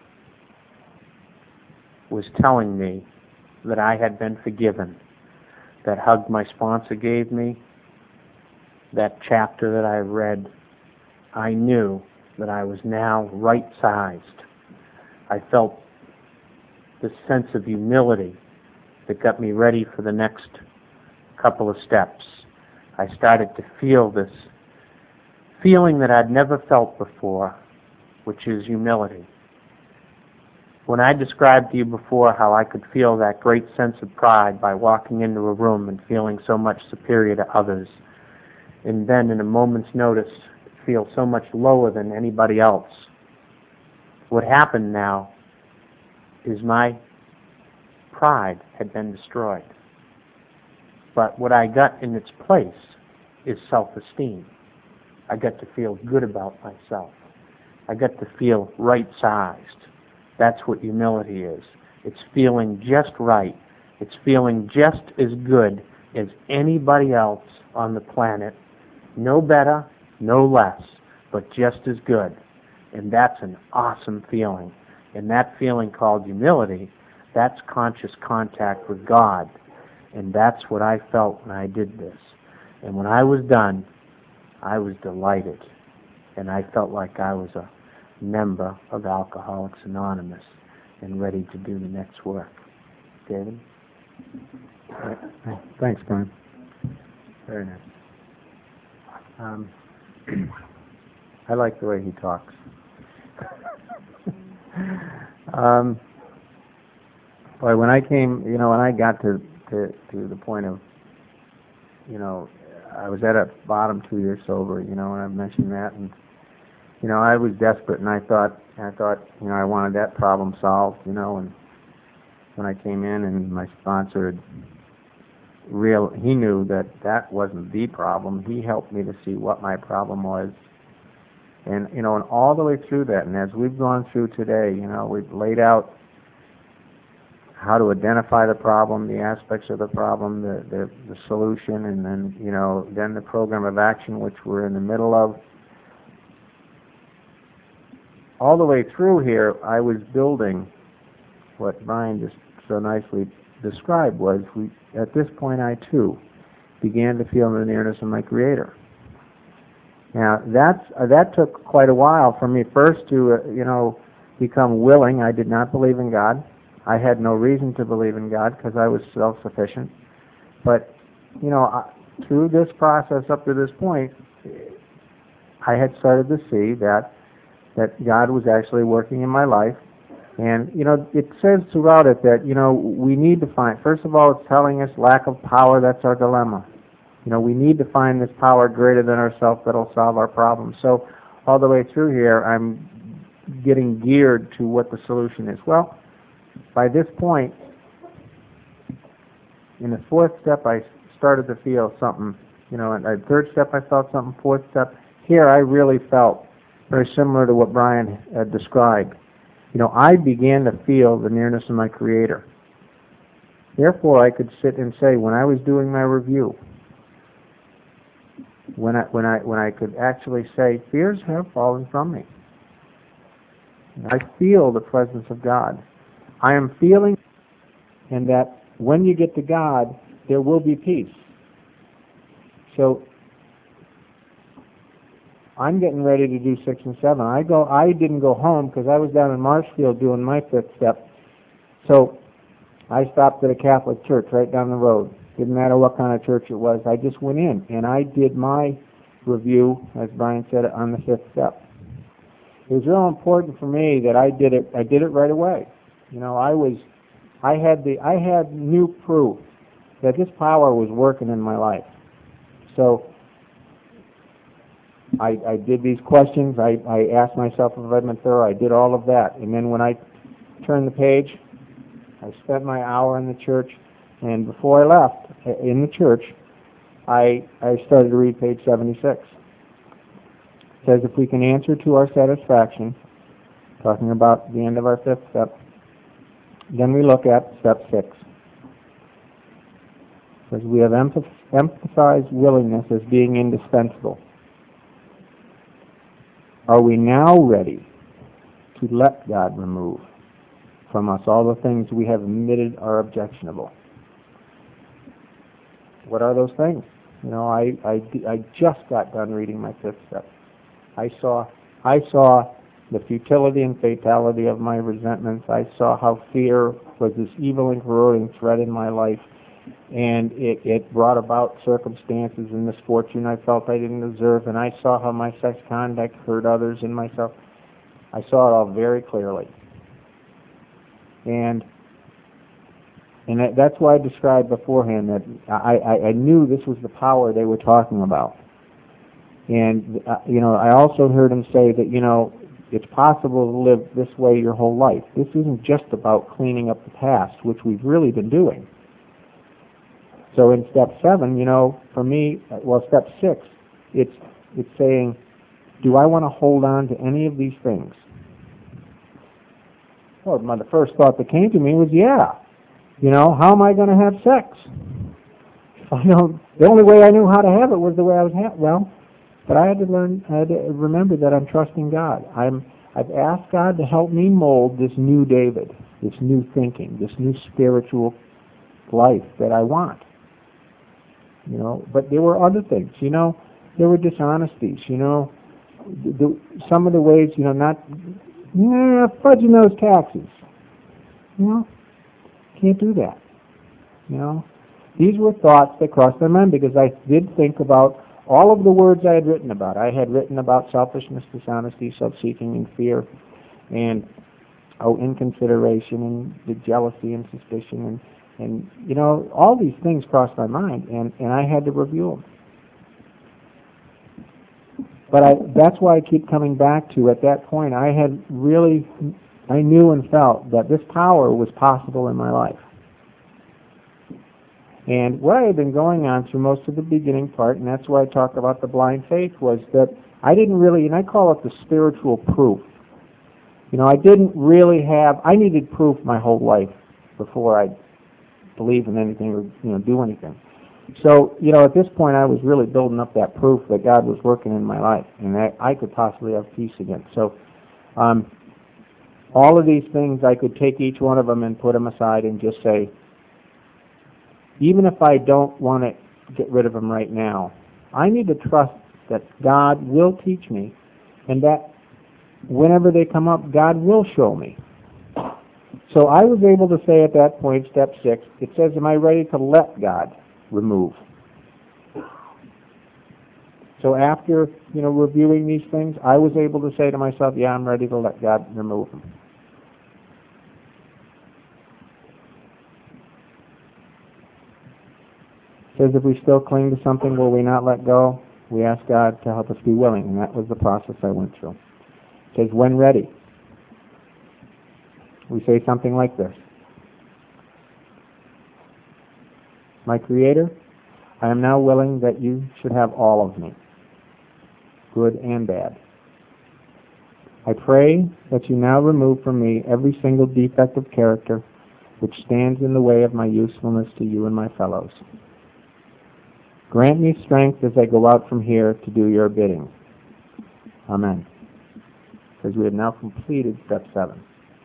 was telling me that I had been forgiven. That hug my sponsor gave me, that chapter that I read, I knew that I was now right-sized. I felt this sense of humility that got me ready for the next couple of steps. I started to feel this feeling that I'd never felt before, which is humility. When I described to you before how I could feel that great sense of pride by walking into a room and feeling so much superior to others, and then in a moment's notice feel so much lower than anybody else, what happened now is my pride had been destroyed. But what I got in its place is self-esteem. I got to feel good about myself. I got to feel right-sized. That's what humility is. It's feeling just right. It's feeling just as good as anybody else on the planet. No better, no less, but just as good. And that's an awesome feeling. And that feeling called humility, that's conscious contact with God. And that's what I felt when I did this. And when I was done, I was delighted. And I felt like I was a member of Alcoholics Anonymous and ready to do the next work. David? Thanks, Brian. Very nice. Um, I like the way he talks. um, boy, when I came, you know, when I got to, to, to the point of, you know, I was at a bottom two years sober, you know, and I mentioned that, and you know, I was desperate, and I thought, I thought, you know, I wanted that problem solved, you know, and when I came in and my sponsor had real, he knew that that wasn't the problem. He helped me to see what my problem was. And, you know, and all the way through that, and as we've gone through today, you know, we've laid out how to identify the problem, the aspects of the problem, the, the, the solution, and then, you know, then the program of action, which we're in the middle of. All the way through here, I was building what Brian just so nicely described was, we, at this point, I too began to feel the nearness of my Creator. Now, that's, uh, that took quite a while for me first to, uh, you know, become willing. I did not believe in God. I had no reason to believe in God because I was self-sufficient. But, you know, uh, through this process up to this point, I had started to see that that God was actually working in my life. And, you know, it says throughout it that, you know, we need to find, first of all, it's telling us lack of power, that's our dilemma. You know, we need to find this power greater than ourselves that'll solve our problems. So all the way through here, I'm getting geared to what the solution is. Well, by this point, in the fourth step, I started to feel something. You know, in the third step, I felt something. Fourth step, here I really felt very similar to what Brian had described. You know, I began to feel the nearness of my Creator. Therefore, I could sit and say, when I was doing my review, when I when I when I could actually say, fears have fallen from me. I feel the presence of God. I am feeling, and that when you get to God, there will be peace. So I'm getting ready to do six and seven. I go. I didn't go home because I was down in Marshfield doing my fifth step. So I stopped at a Catholic church right down the road. Didn't matter what kind of church it was. I just went in and I did my review, as Brian said, on the fifth step. It was real important for me that I did it. I did it right away. You know, I was, I had the, I had new proof that this power was working in my life. So I, I did these questions. I, I asked myself if I'd been thorough. I did all of that. And then when I turned the page, I spent my hour in the church. And before I left in the church, I, I started to read page seventy-six. It says, if we can answer to our satisfaction, talking about the end of our fifth step, then we look at step six. It says, we have emph- emphasized willingness as being indispensable. Are we now ready to let God remove from us all the things we have admitted are objectionable? What are those things? You know, I, I, I just got done reading my fifth step. I saw, I saw the futility and fatality of my resentments. I saw how fear was this evil and corroding thread in my life, and it, it brought about circumstances and misfortune I felt I didn't deserve, and I saw how my sex conduct hurt others and myself. I saw it all very clearly. And And that, that's why I described beforehand that I, I, I knew this was the power they were talking about. And, uh, you know, I also heard him say that, you know, it's possible to live this way your whole life. This isn't just about cleaning up the past, which we've really been doing. So in step seven, you know, for me, well, step six, it's it's saying, do I want to hold on to any of these things? Well, my, the first thought that came to me was, yeah. You know, how am I going to have sex? I know the only way I knew how to have it was the way I was ha- well, but I had to learn, I had to remember that I'm trusting God. I'm, I've asked God to help me mold this new David, this new thinking, this new spiritual life that I want. You know, but there were other things. You know, there were dishonesties. You know, the, the, some of the ways. You know, not yeah, fudging those taxes. You know. Can't do that. You know, these were thoughts that crossed my mind because I did think about all of the words I had written about. I had written about selfishness, dishonesty, self-seeking, and fear, and oh, inconsideration, and the jealousy and suspicion, and and you know, all these things crossed my mind, and and I had to review them. But I, that's why I keep coming back to, at that point, I had really. I knew and felt that this power was possible in my life. And what I had been going on through most of the beginning part, and that's why I talk about the blind faith, was that I didn't really, and I call it the spiritual proof. You know, I didn't really have, I needed proof my whole life before I believe in anything or, you know, do anything. So, you know, at this point I was really building up that proof that God was working in my life and that I could possibly have peace again. So, um, all of these things, I could take each one of them and put them aside and just say, even if I don't want to get rid of them right now, I need to trust that God will teach me and that whenever they come up, God will show me. So I was able to say at that point, step six, it says, am I ready to let God remove? So after, you know, reviewing these things, I was able to say to myself, yeah, I'm ready to let God remove them. says if we still cling to something, will we not let go? We ask God to help us be willing, and that was the process I went through. It says, when ready, we say something like this. My Creator, I am now willing that you should have all of me, good and bad. I pray that you now remove from me every single defect of character which stands in the way of my usefulness to you and my fellows. Grant me strength as I go out from here to do your bidding. Amen. Because we have now completed step seven.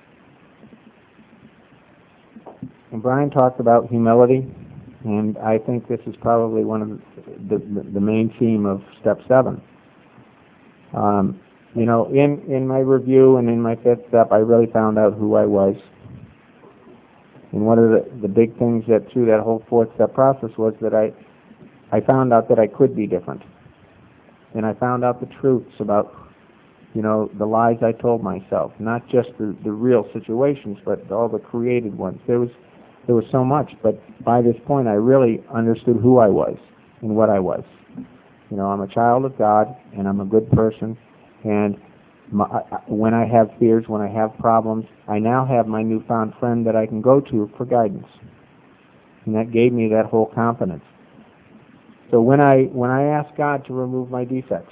And Brian talked about humility, and I think this is probably one of the, the, the main theme of step seven. Um, you know, in, in my review and in my fifth step, I really found out who I was. And one of the, the big things that through that whole fourth step process was that I, I found out that I could be different. And I found out the truths about, you know, the lies I told myself, not just the, the real situations, but all the created ones. There was there was so much, but by this point I really understood who I was and what I was. You know, I'm a child of God, and I'm a good person, and my, when I have fears, when I have problems, I now have my newfound friend that I can go to for guidance. And that gave me that whole confidence. So when I when I asked God to remove my defects,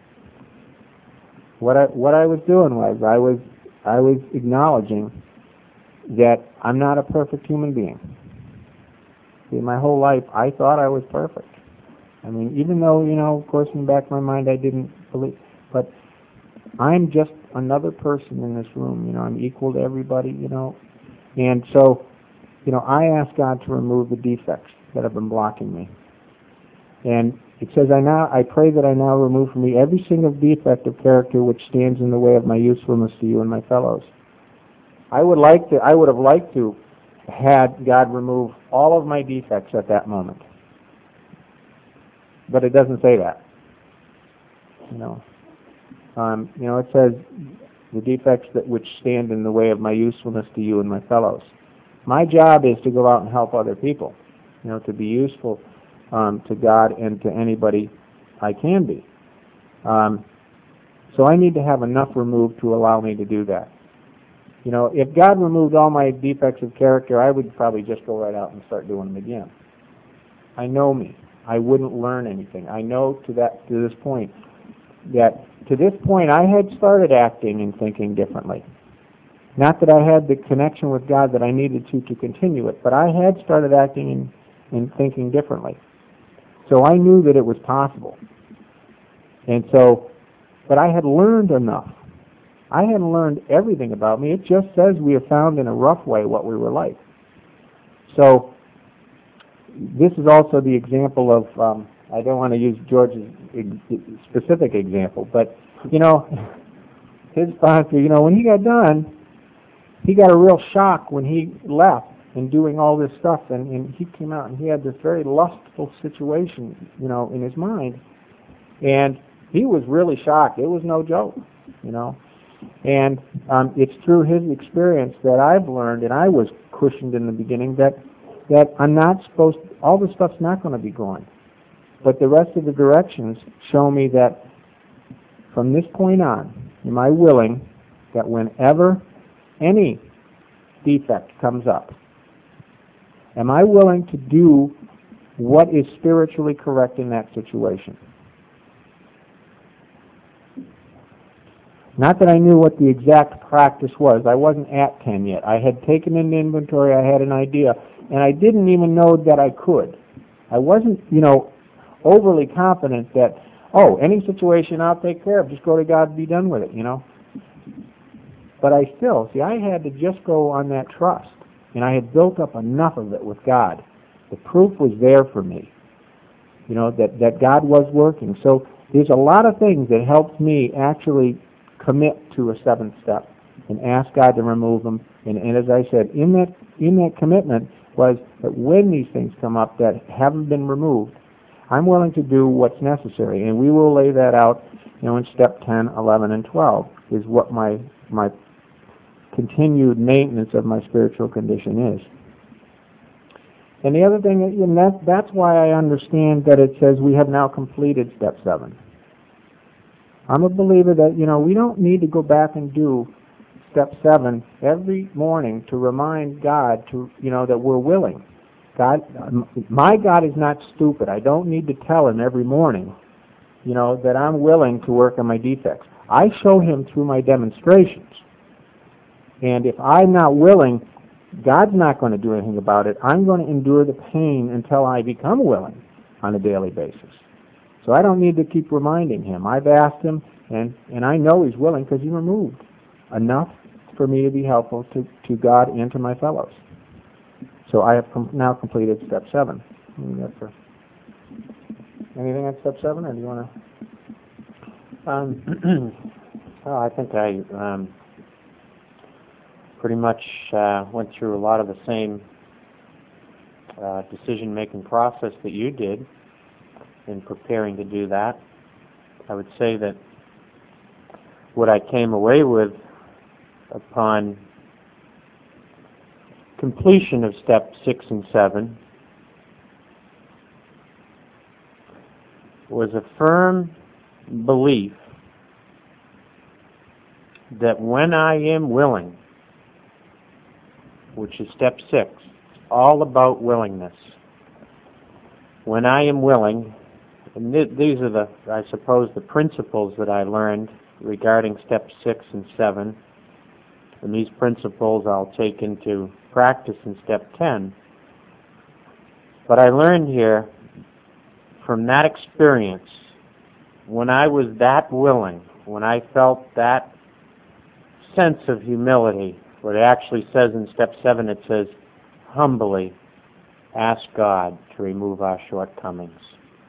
what I what I was doing was I was I was acknowledging that I'm not a perfect human being. See, my whole life I thought I was perfect. I mean, even though, you know, of course in the back of my mind I didn't believe, but I'm just another person in this room. You know, I'm equal to everybody, you know. And so, you know, I asked God to remove the defects that have been blocking me. And it says, I now I pray that I now remove from me every single defect of character which stands in the way of my usefulness to you and my fellows. I would like to I would have liked to had God remove all of my defects at that moment. But it doesn't say that. You know. Um, you know, it says the defects that which stand in the way of my usefulness to you and my fellows. My job is to go out and help other people, you know, to be useful um, to God and to anybody I can be. Um, so I need to have enough removed to allow me to do that. You know, if God removed all my defects of character, I would probably just go right out and start doing them again. I know me. I wouldn't learn anything. I know to that to this point that to this point I had started acting and thinking differently. Not that I had the connection with God that I needed to to continue it, but I had started acting and, and thinking differently. So I knew that it was possible. And so, but I had learned enough. I hadn't learned everything about me. It just says we have found in a rough way what we were like. So this is also the example of, um, I don't want to use George's specific example, but, you know, his sponsor, you know, when he got done, he got a real shock when he left and doing all this stuff, and, and he came out and he had this very lustful situation, you know, in his mind, and he was really shocked. It was no joke, you know. And um, it's through his experience that I've learned, and I was cushioned in the beginning, that that I'm not supposed, all this stuff's not going to be gone. But the rest of the directions show me that from this point on, am I willing that whenever any defect comes up, am I willing to do what is spiritually correct in that situation? Not that I knew what the exact practice was. I wasn't at ten yet. I had taken an inventory. I had an idea. And I didn't even know that I could. I wasn't, you know, overly confident that, oh, any situation I'll take care of. Just go to God and be done with it, you know. But I still, see, I had to just go on that trust. And I had built up enough of it with God. The proof was there for me, you know, that, that God was working. So there's a lot of things that helped me actually commit to a seventh step and ask God to remove them. And, and as I said, in that in that commitment was that when these things come up that haven't been removed, I'm willing to do what's necessary. And we will lay that out, you know, in step ten, eleven, and twelve is what my my continued maintenance of my spiritual condition is. And the other thing, and that, that's why I understand that it says we have now completed step seven. I'm a believer that, you know, we don't need to go back and do step seven every morning to remind God to, you know, that we're willing. God, my God is not stupid. I don't need to tell him every morning, you know, that I'm willing to work on my defects. I show him through my demonstrations. And if I'm not willing, God's not going to do anything about it. I'm going to endure the pain until I become willing on a daily basis. So I don't need to keep reminding him. I've asked him, and, and I know he's willing because he removed enough for me to be helpful to, to God and to my fellows. So I have com- now completed step seven. Anything on step seven, or do you want to? Um, well, I think I um, pretty much uh, went through a lot of the same uh, decision-making process that you did in preparing to do that. I would say that what I came away with upon completion of step six and seven was a firm belief that when I am willing, which is step six, it's all about willingness. When I am willing, and th- these are the, I suppose, the principles that I learned regarding step six and seven, and these principles I'll take into practice in step ten. But I learned here from that experience, when I was that willing, when I felt that sense of humility, what it actually says in step seven, it says, humbly ask God to remove our shortcomings.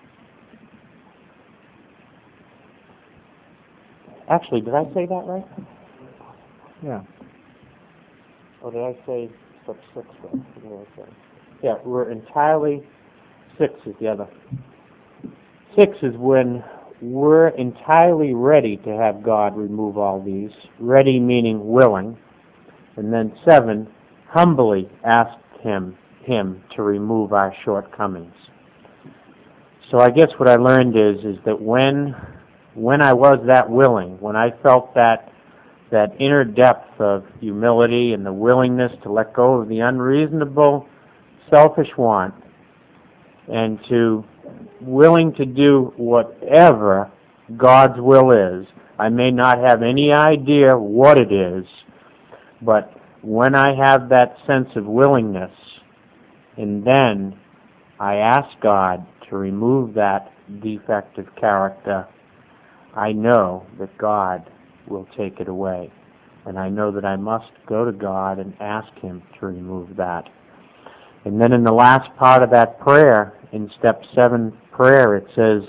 Actually, did I say that right? Yeah. Or did I say step six? What did I say? Yeah, we're entirely, six is the other. Six is when we're entirely ready to have God remove all these. Ready meaning willing. And then seven, humbly ask him, him to remove our shortcomings. So I guess what I learned is, is that when, when I was that willing, when I felt that, that inner depth of humility and the willingness to let go of the unreasonable, selfish want, and to willing to do whatever God's will is. I may not have any idea what it is, but when I have that sense of willingness, and then I ask God to remove that defective character, I know that God will take it away. And I know that I must go to God and ask him to remove that. And then in the last part of that prayer, in step seven prayer, it says,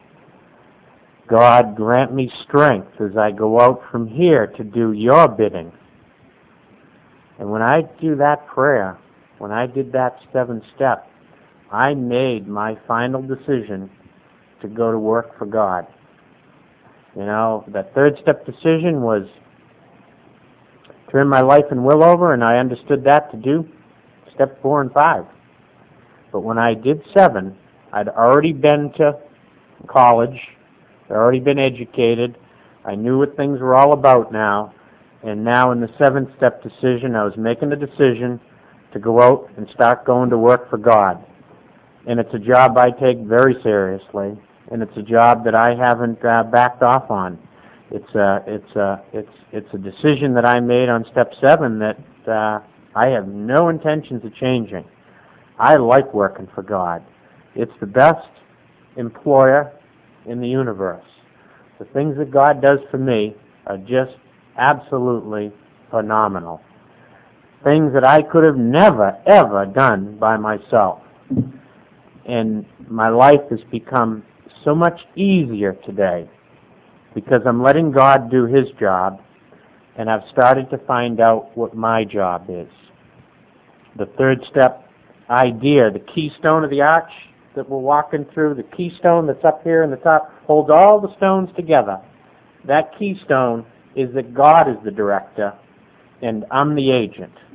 God, grant me strength as I go out from here to do your bidding. And when I do that prayer, when I did that seventh step, I made my final decision to go to work for God. You know, that third step decision was turn my life and will over, and I understood that to do step four and five. But when I did seven, I'd already been to college, I'd already been educated, I knew what things were all about now, and now in the seventh step decision, I was making a decision to go out and start going to work for God. And it's a job I take very seriously, and it's a job that I haven't uh, backed off on. It's a, it's a, it's, it's a decision that I made on step seven that uh, I have no intentions of changing. I like working for God. It's the best employer in the universe. The things that God does for me are just absolutely phenomenal. Things that I could have never, ever done by myself. And my life has become so much easier today because I'm letting God do his job, and I've started to find out what my job is. The third step idea, the keystone of the arch that we're walking through, the keystone that's up here in the top, holds all the stones together. That keystone is that God is the director, and I'm the agent.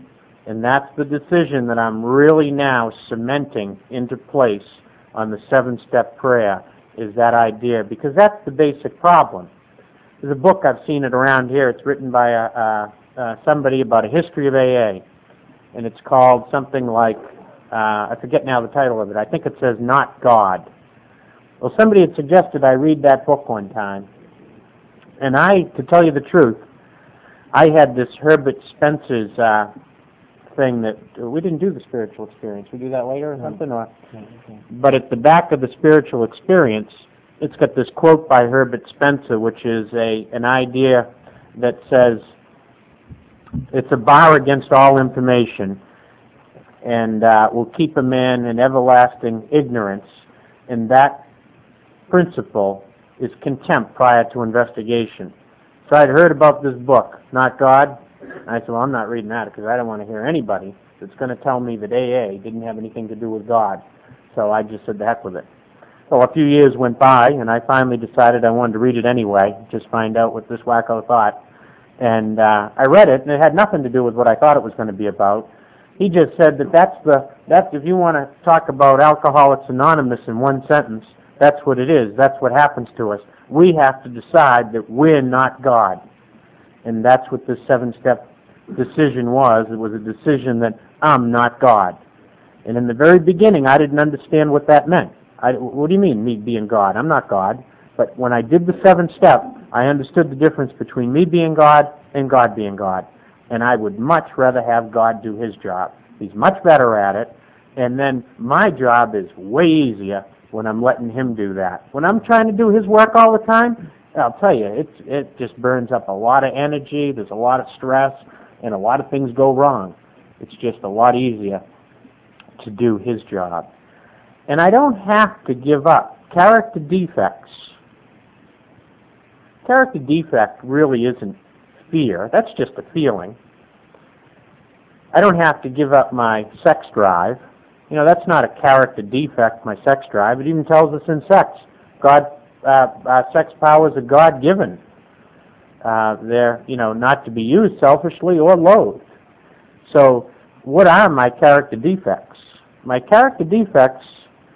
And that's the decision that I'm really now cementing into place on the seven-step prayer, is that idea, because that's the basic problem. There's a book, I've seen it around here. It's written by a, uh, uh, somebody about a history of A A, and it's called something like, uh, I forget now the title of it. I think it says Not God. Well, somebody had suggested I read that book one time, and I, to tell you the truth, I had this Herbert Spencer's uh, thing that we didn't do the spiritual experience. We do that later or something, or but at the back of the spiritual experience, it's got this quote by Herbert Spencer, which is a an idea that says it's a bar against all information, and uh, will keep a man in everlasting ignorance, and that principle is contempt prior to investigation. So I'd heard about this book, Not God. I said, well, I'm not reading that because I don't want to hear anybody that's going to tell me that A A didn't have anything to do with God. So I just said, the heck with it. Well, a few years went by, and I finally decided I wanted to read it anyway, just find out what this wacko thought. And uh, I read it, and it had nothing to do with what I thought it was going to be about. He just said that that's the that's if you want to talk about Alcoholics Anonymous in one sentence, that's what it is. That's what happens to us. We have to decide that we're not God. And that's what this seven-step decision was. It was a decision that I'm not God. And in the very beginning, I didn't understand what that meant. I, what do you mean, me being God? I'm not God. But when I did the seven-step, I understood the difference between me being God and God being God. And I would much rather have God do his job. He's much better at it. And then my job is way easier when I'm letting him do that. When I'm trying to do his work all the time, I'll tell you, it's, it just burns up a lot of energy, there's a lot of stress, and a lot of things go wrong. It's just a lot easier to do his job. And I don't have to give up. Character defects. Character defect really isn't fear. That's just a feeling. I don't have to give up my sex drive. You know, that's not a character defect, my sex drive. It even tells us in sex. God Uh, uh, sex powers are God-given. Uh, they're, you know, not to be used selfishly or loathed. So what are my character defects? My character defects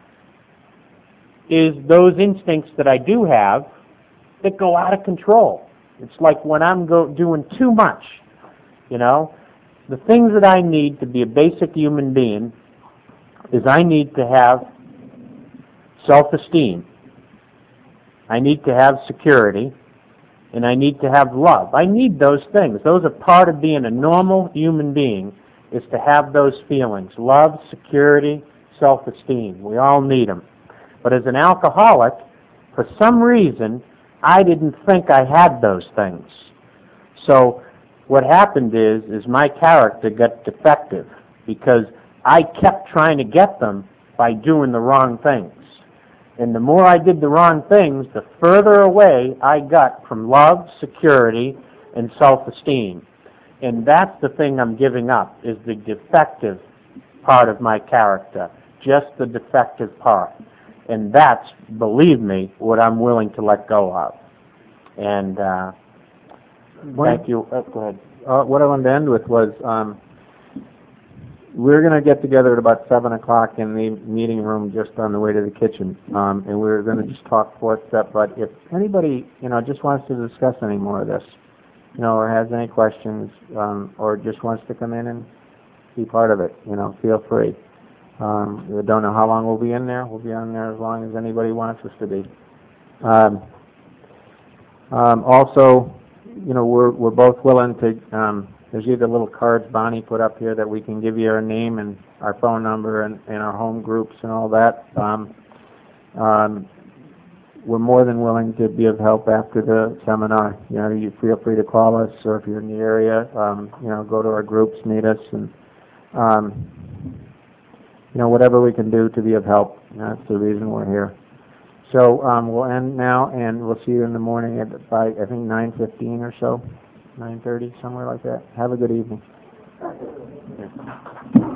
is those instincts that I do have that go out of control. It's like when I'm go- doing too much, you know. The things that I need to be a basic human being is I need to have self-esteem. I need to have security, and I need to have love. I need those things. Those are part of being a normal human being, is to have those feelings. Love, security, self-esteem. We all need them. But as an alcoholic, for some reason, I didn't think I had those things. So what happened is, is my character got defective because I kept trying to get them by doing the wrong things. And the more I did the wrong things, the further away I got from love, security, and self-esteem. And that's the thing I'm giving up, is the defective part of my character, just the defective part. And that's, believe me, what I'm willing to let go of. And uh, thank you. Oh, go ahead. Uh, what I wanted to end with was, um, we're going to get together at about seven o'clock in the meeting room just on the way to the kitchen, um, and we're going to just talk fourth step. But if anybody, you know, just wants to discuss any more of this, you know, or has any questions, um, or just wants to come in and be part of it, you know, feel free. Um, we don't know how long we'll be in there. We'll be on there as long as anybody wants us to be. Um, um, also, you know, we're we're both willing to. Um, There's either little cards Bonnie put up here that we can give you our name and our phone number and, and our home groups and all that. Um, um, we're more than willing to be of help after the seminar. You know, you feel free to call us, or if you're in the area, um, you know, go to our groups, meet us, and um, you know, whatever we can do to be of help. That's the reason we're here. So um, we'll end now, and we'll see you in the morning at by I think nine fifteen or so. nine thirty, somewhere like that. Have a good evening.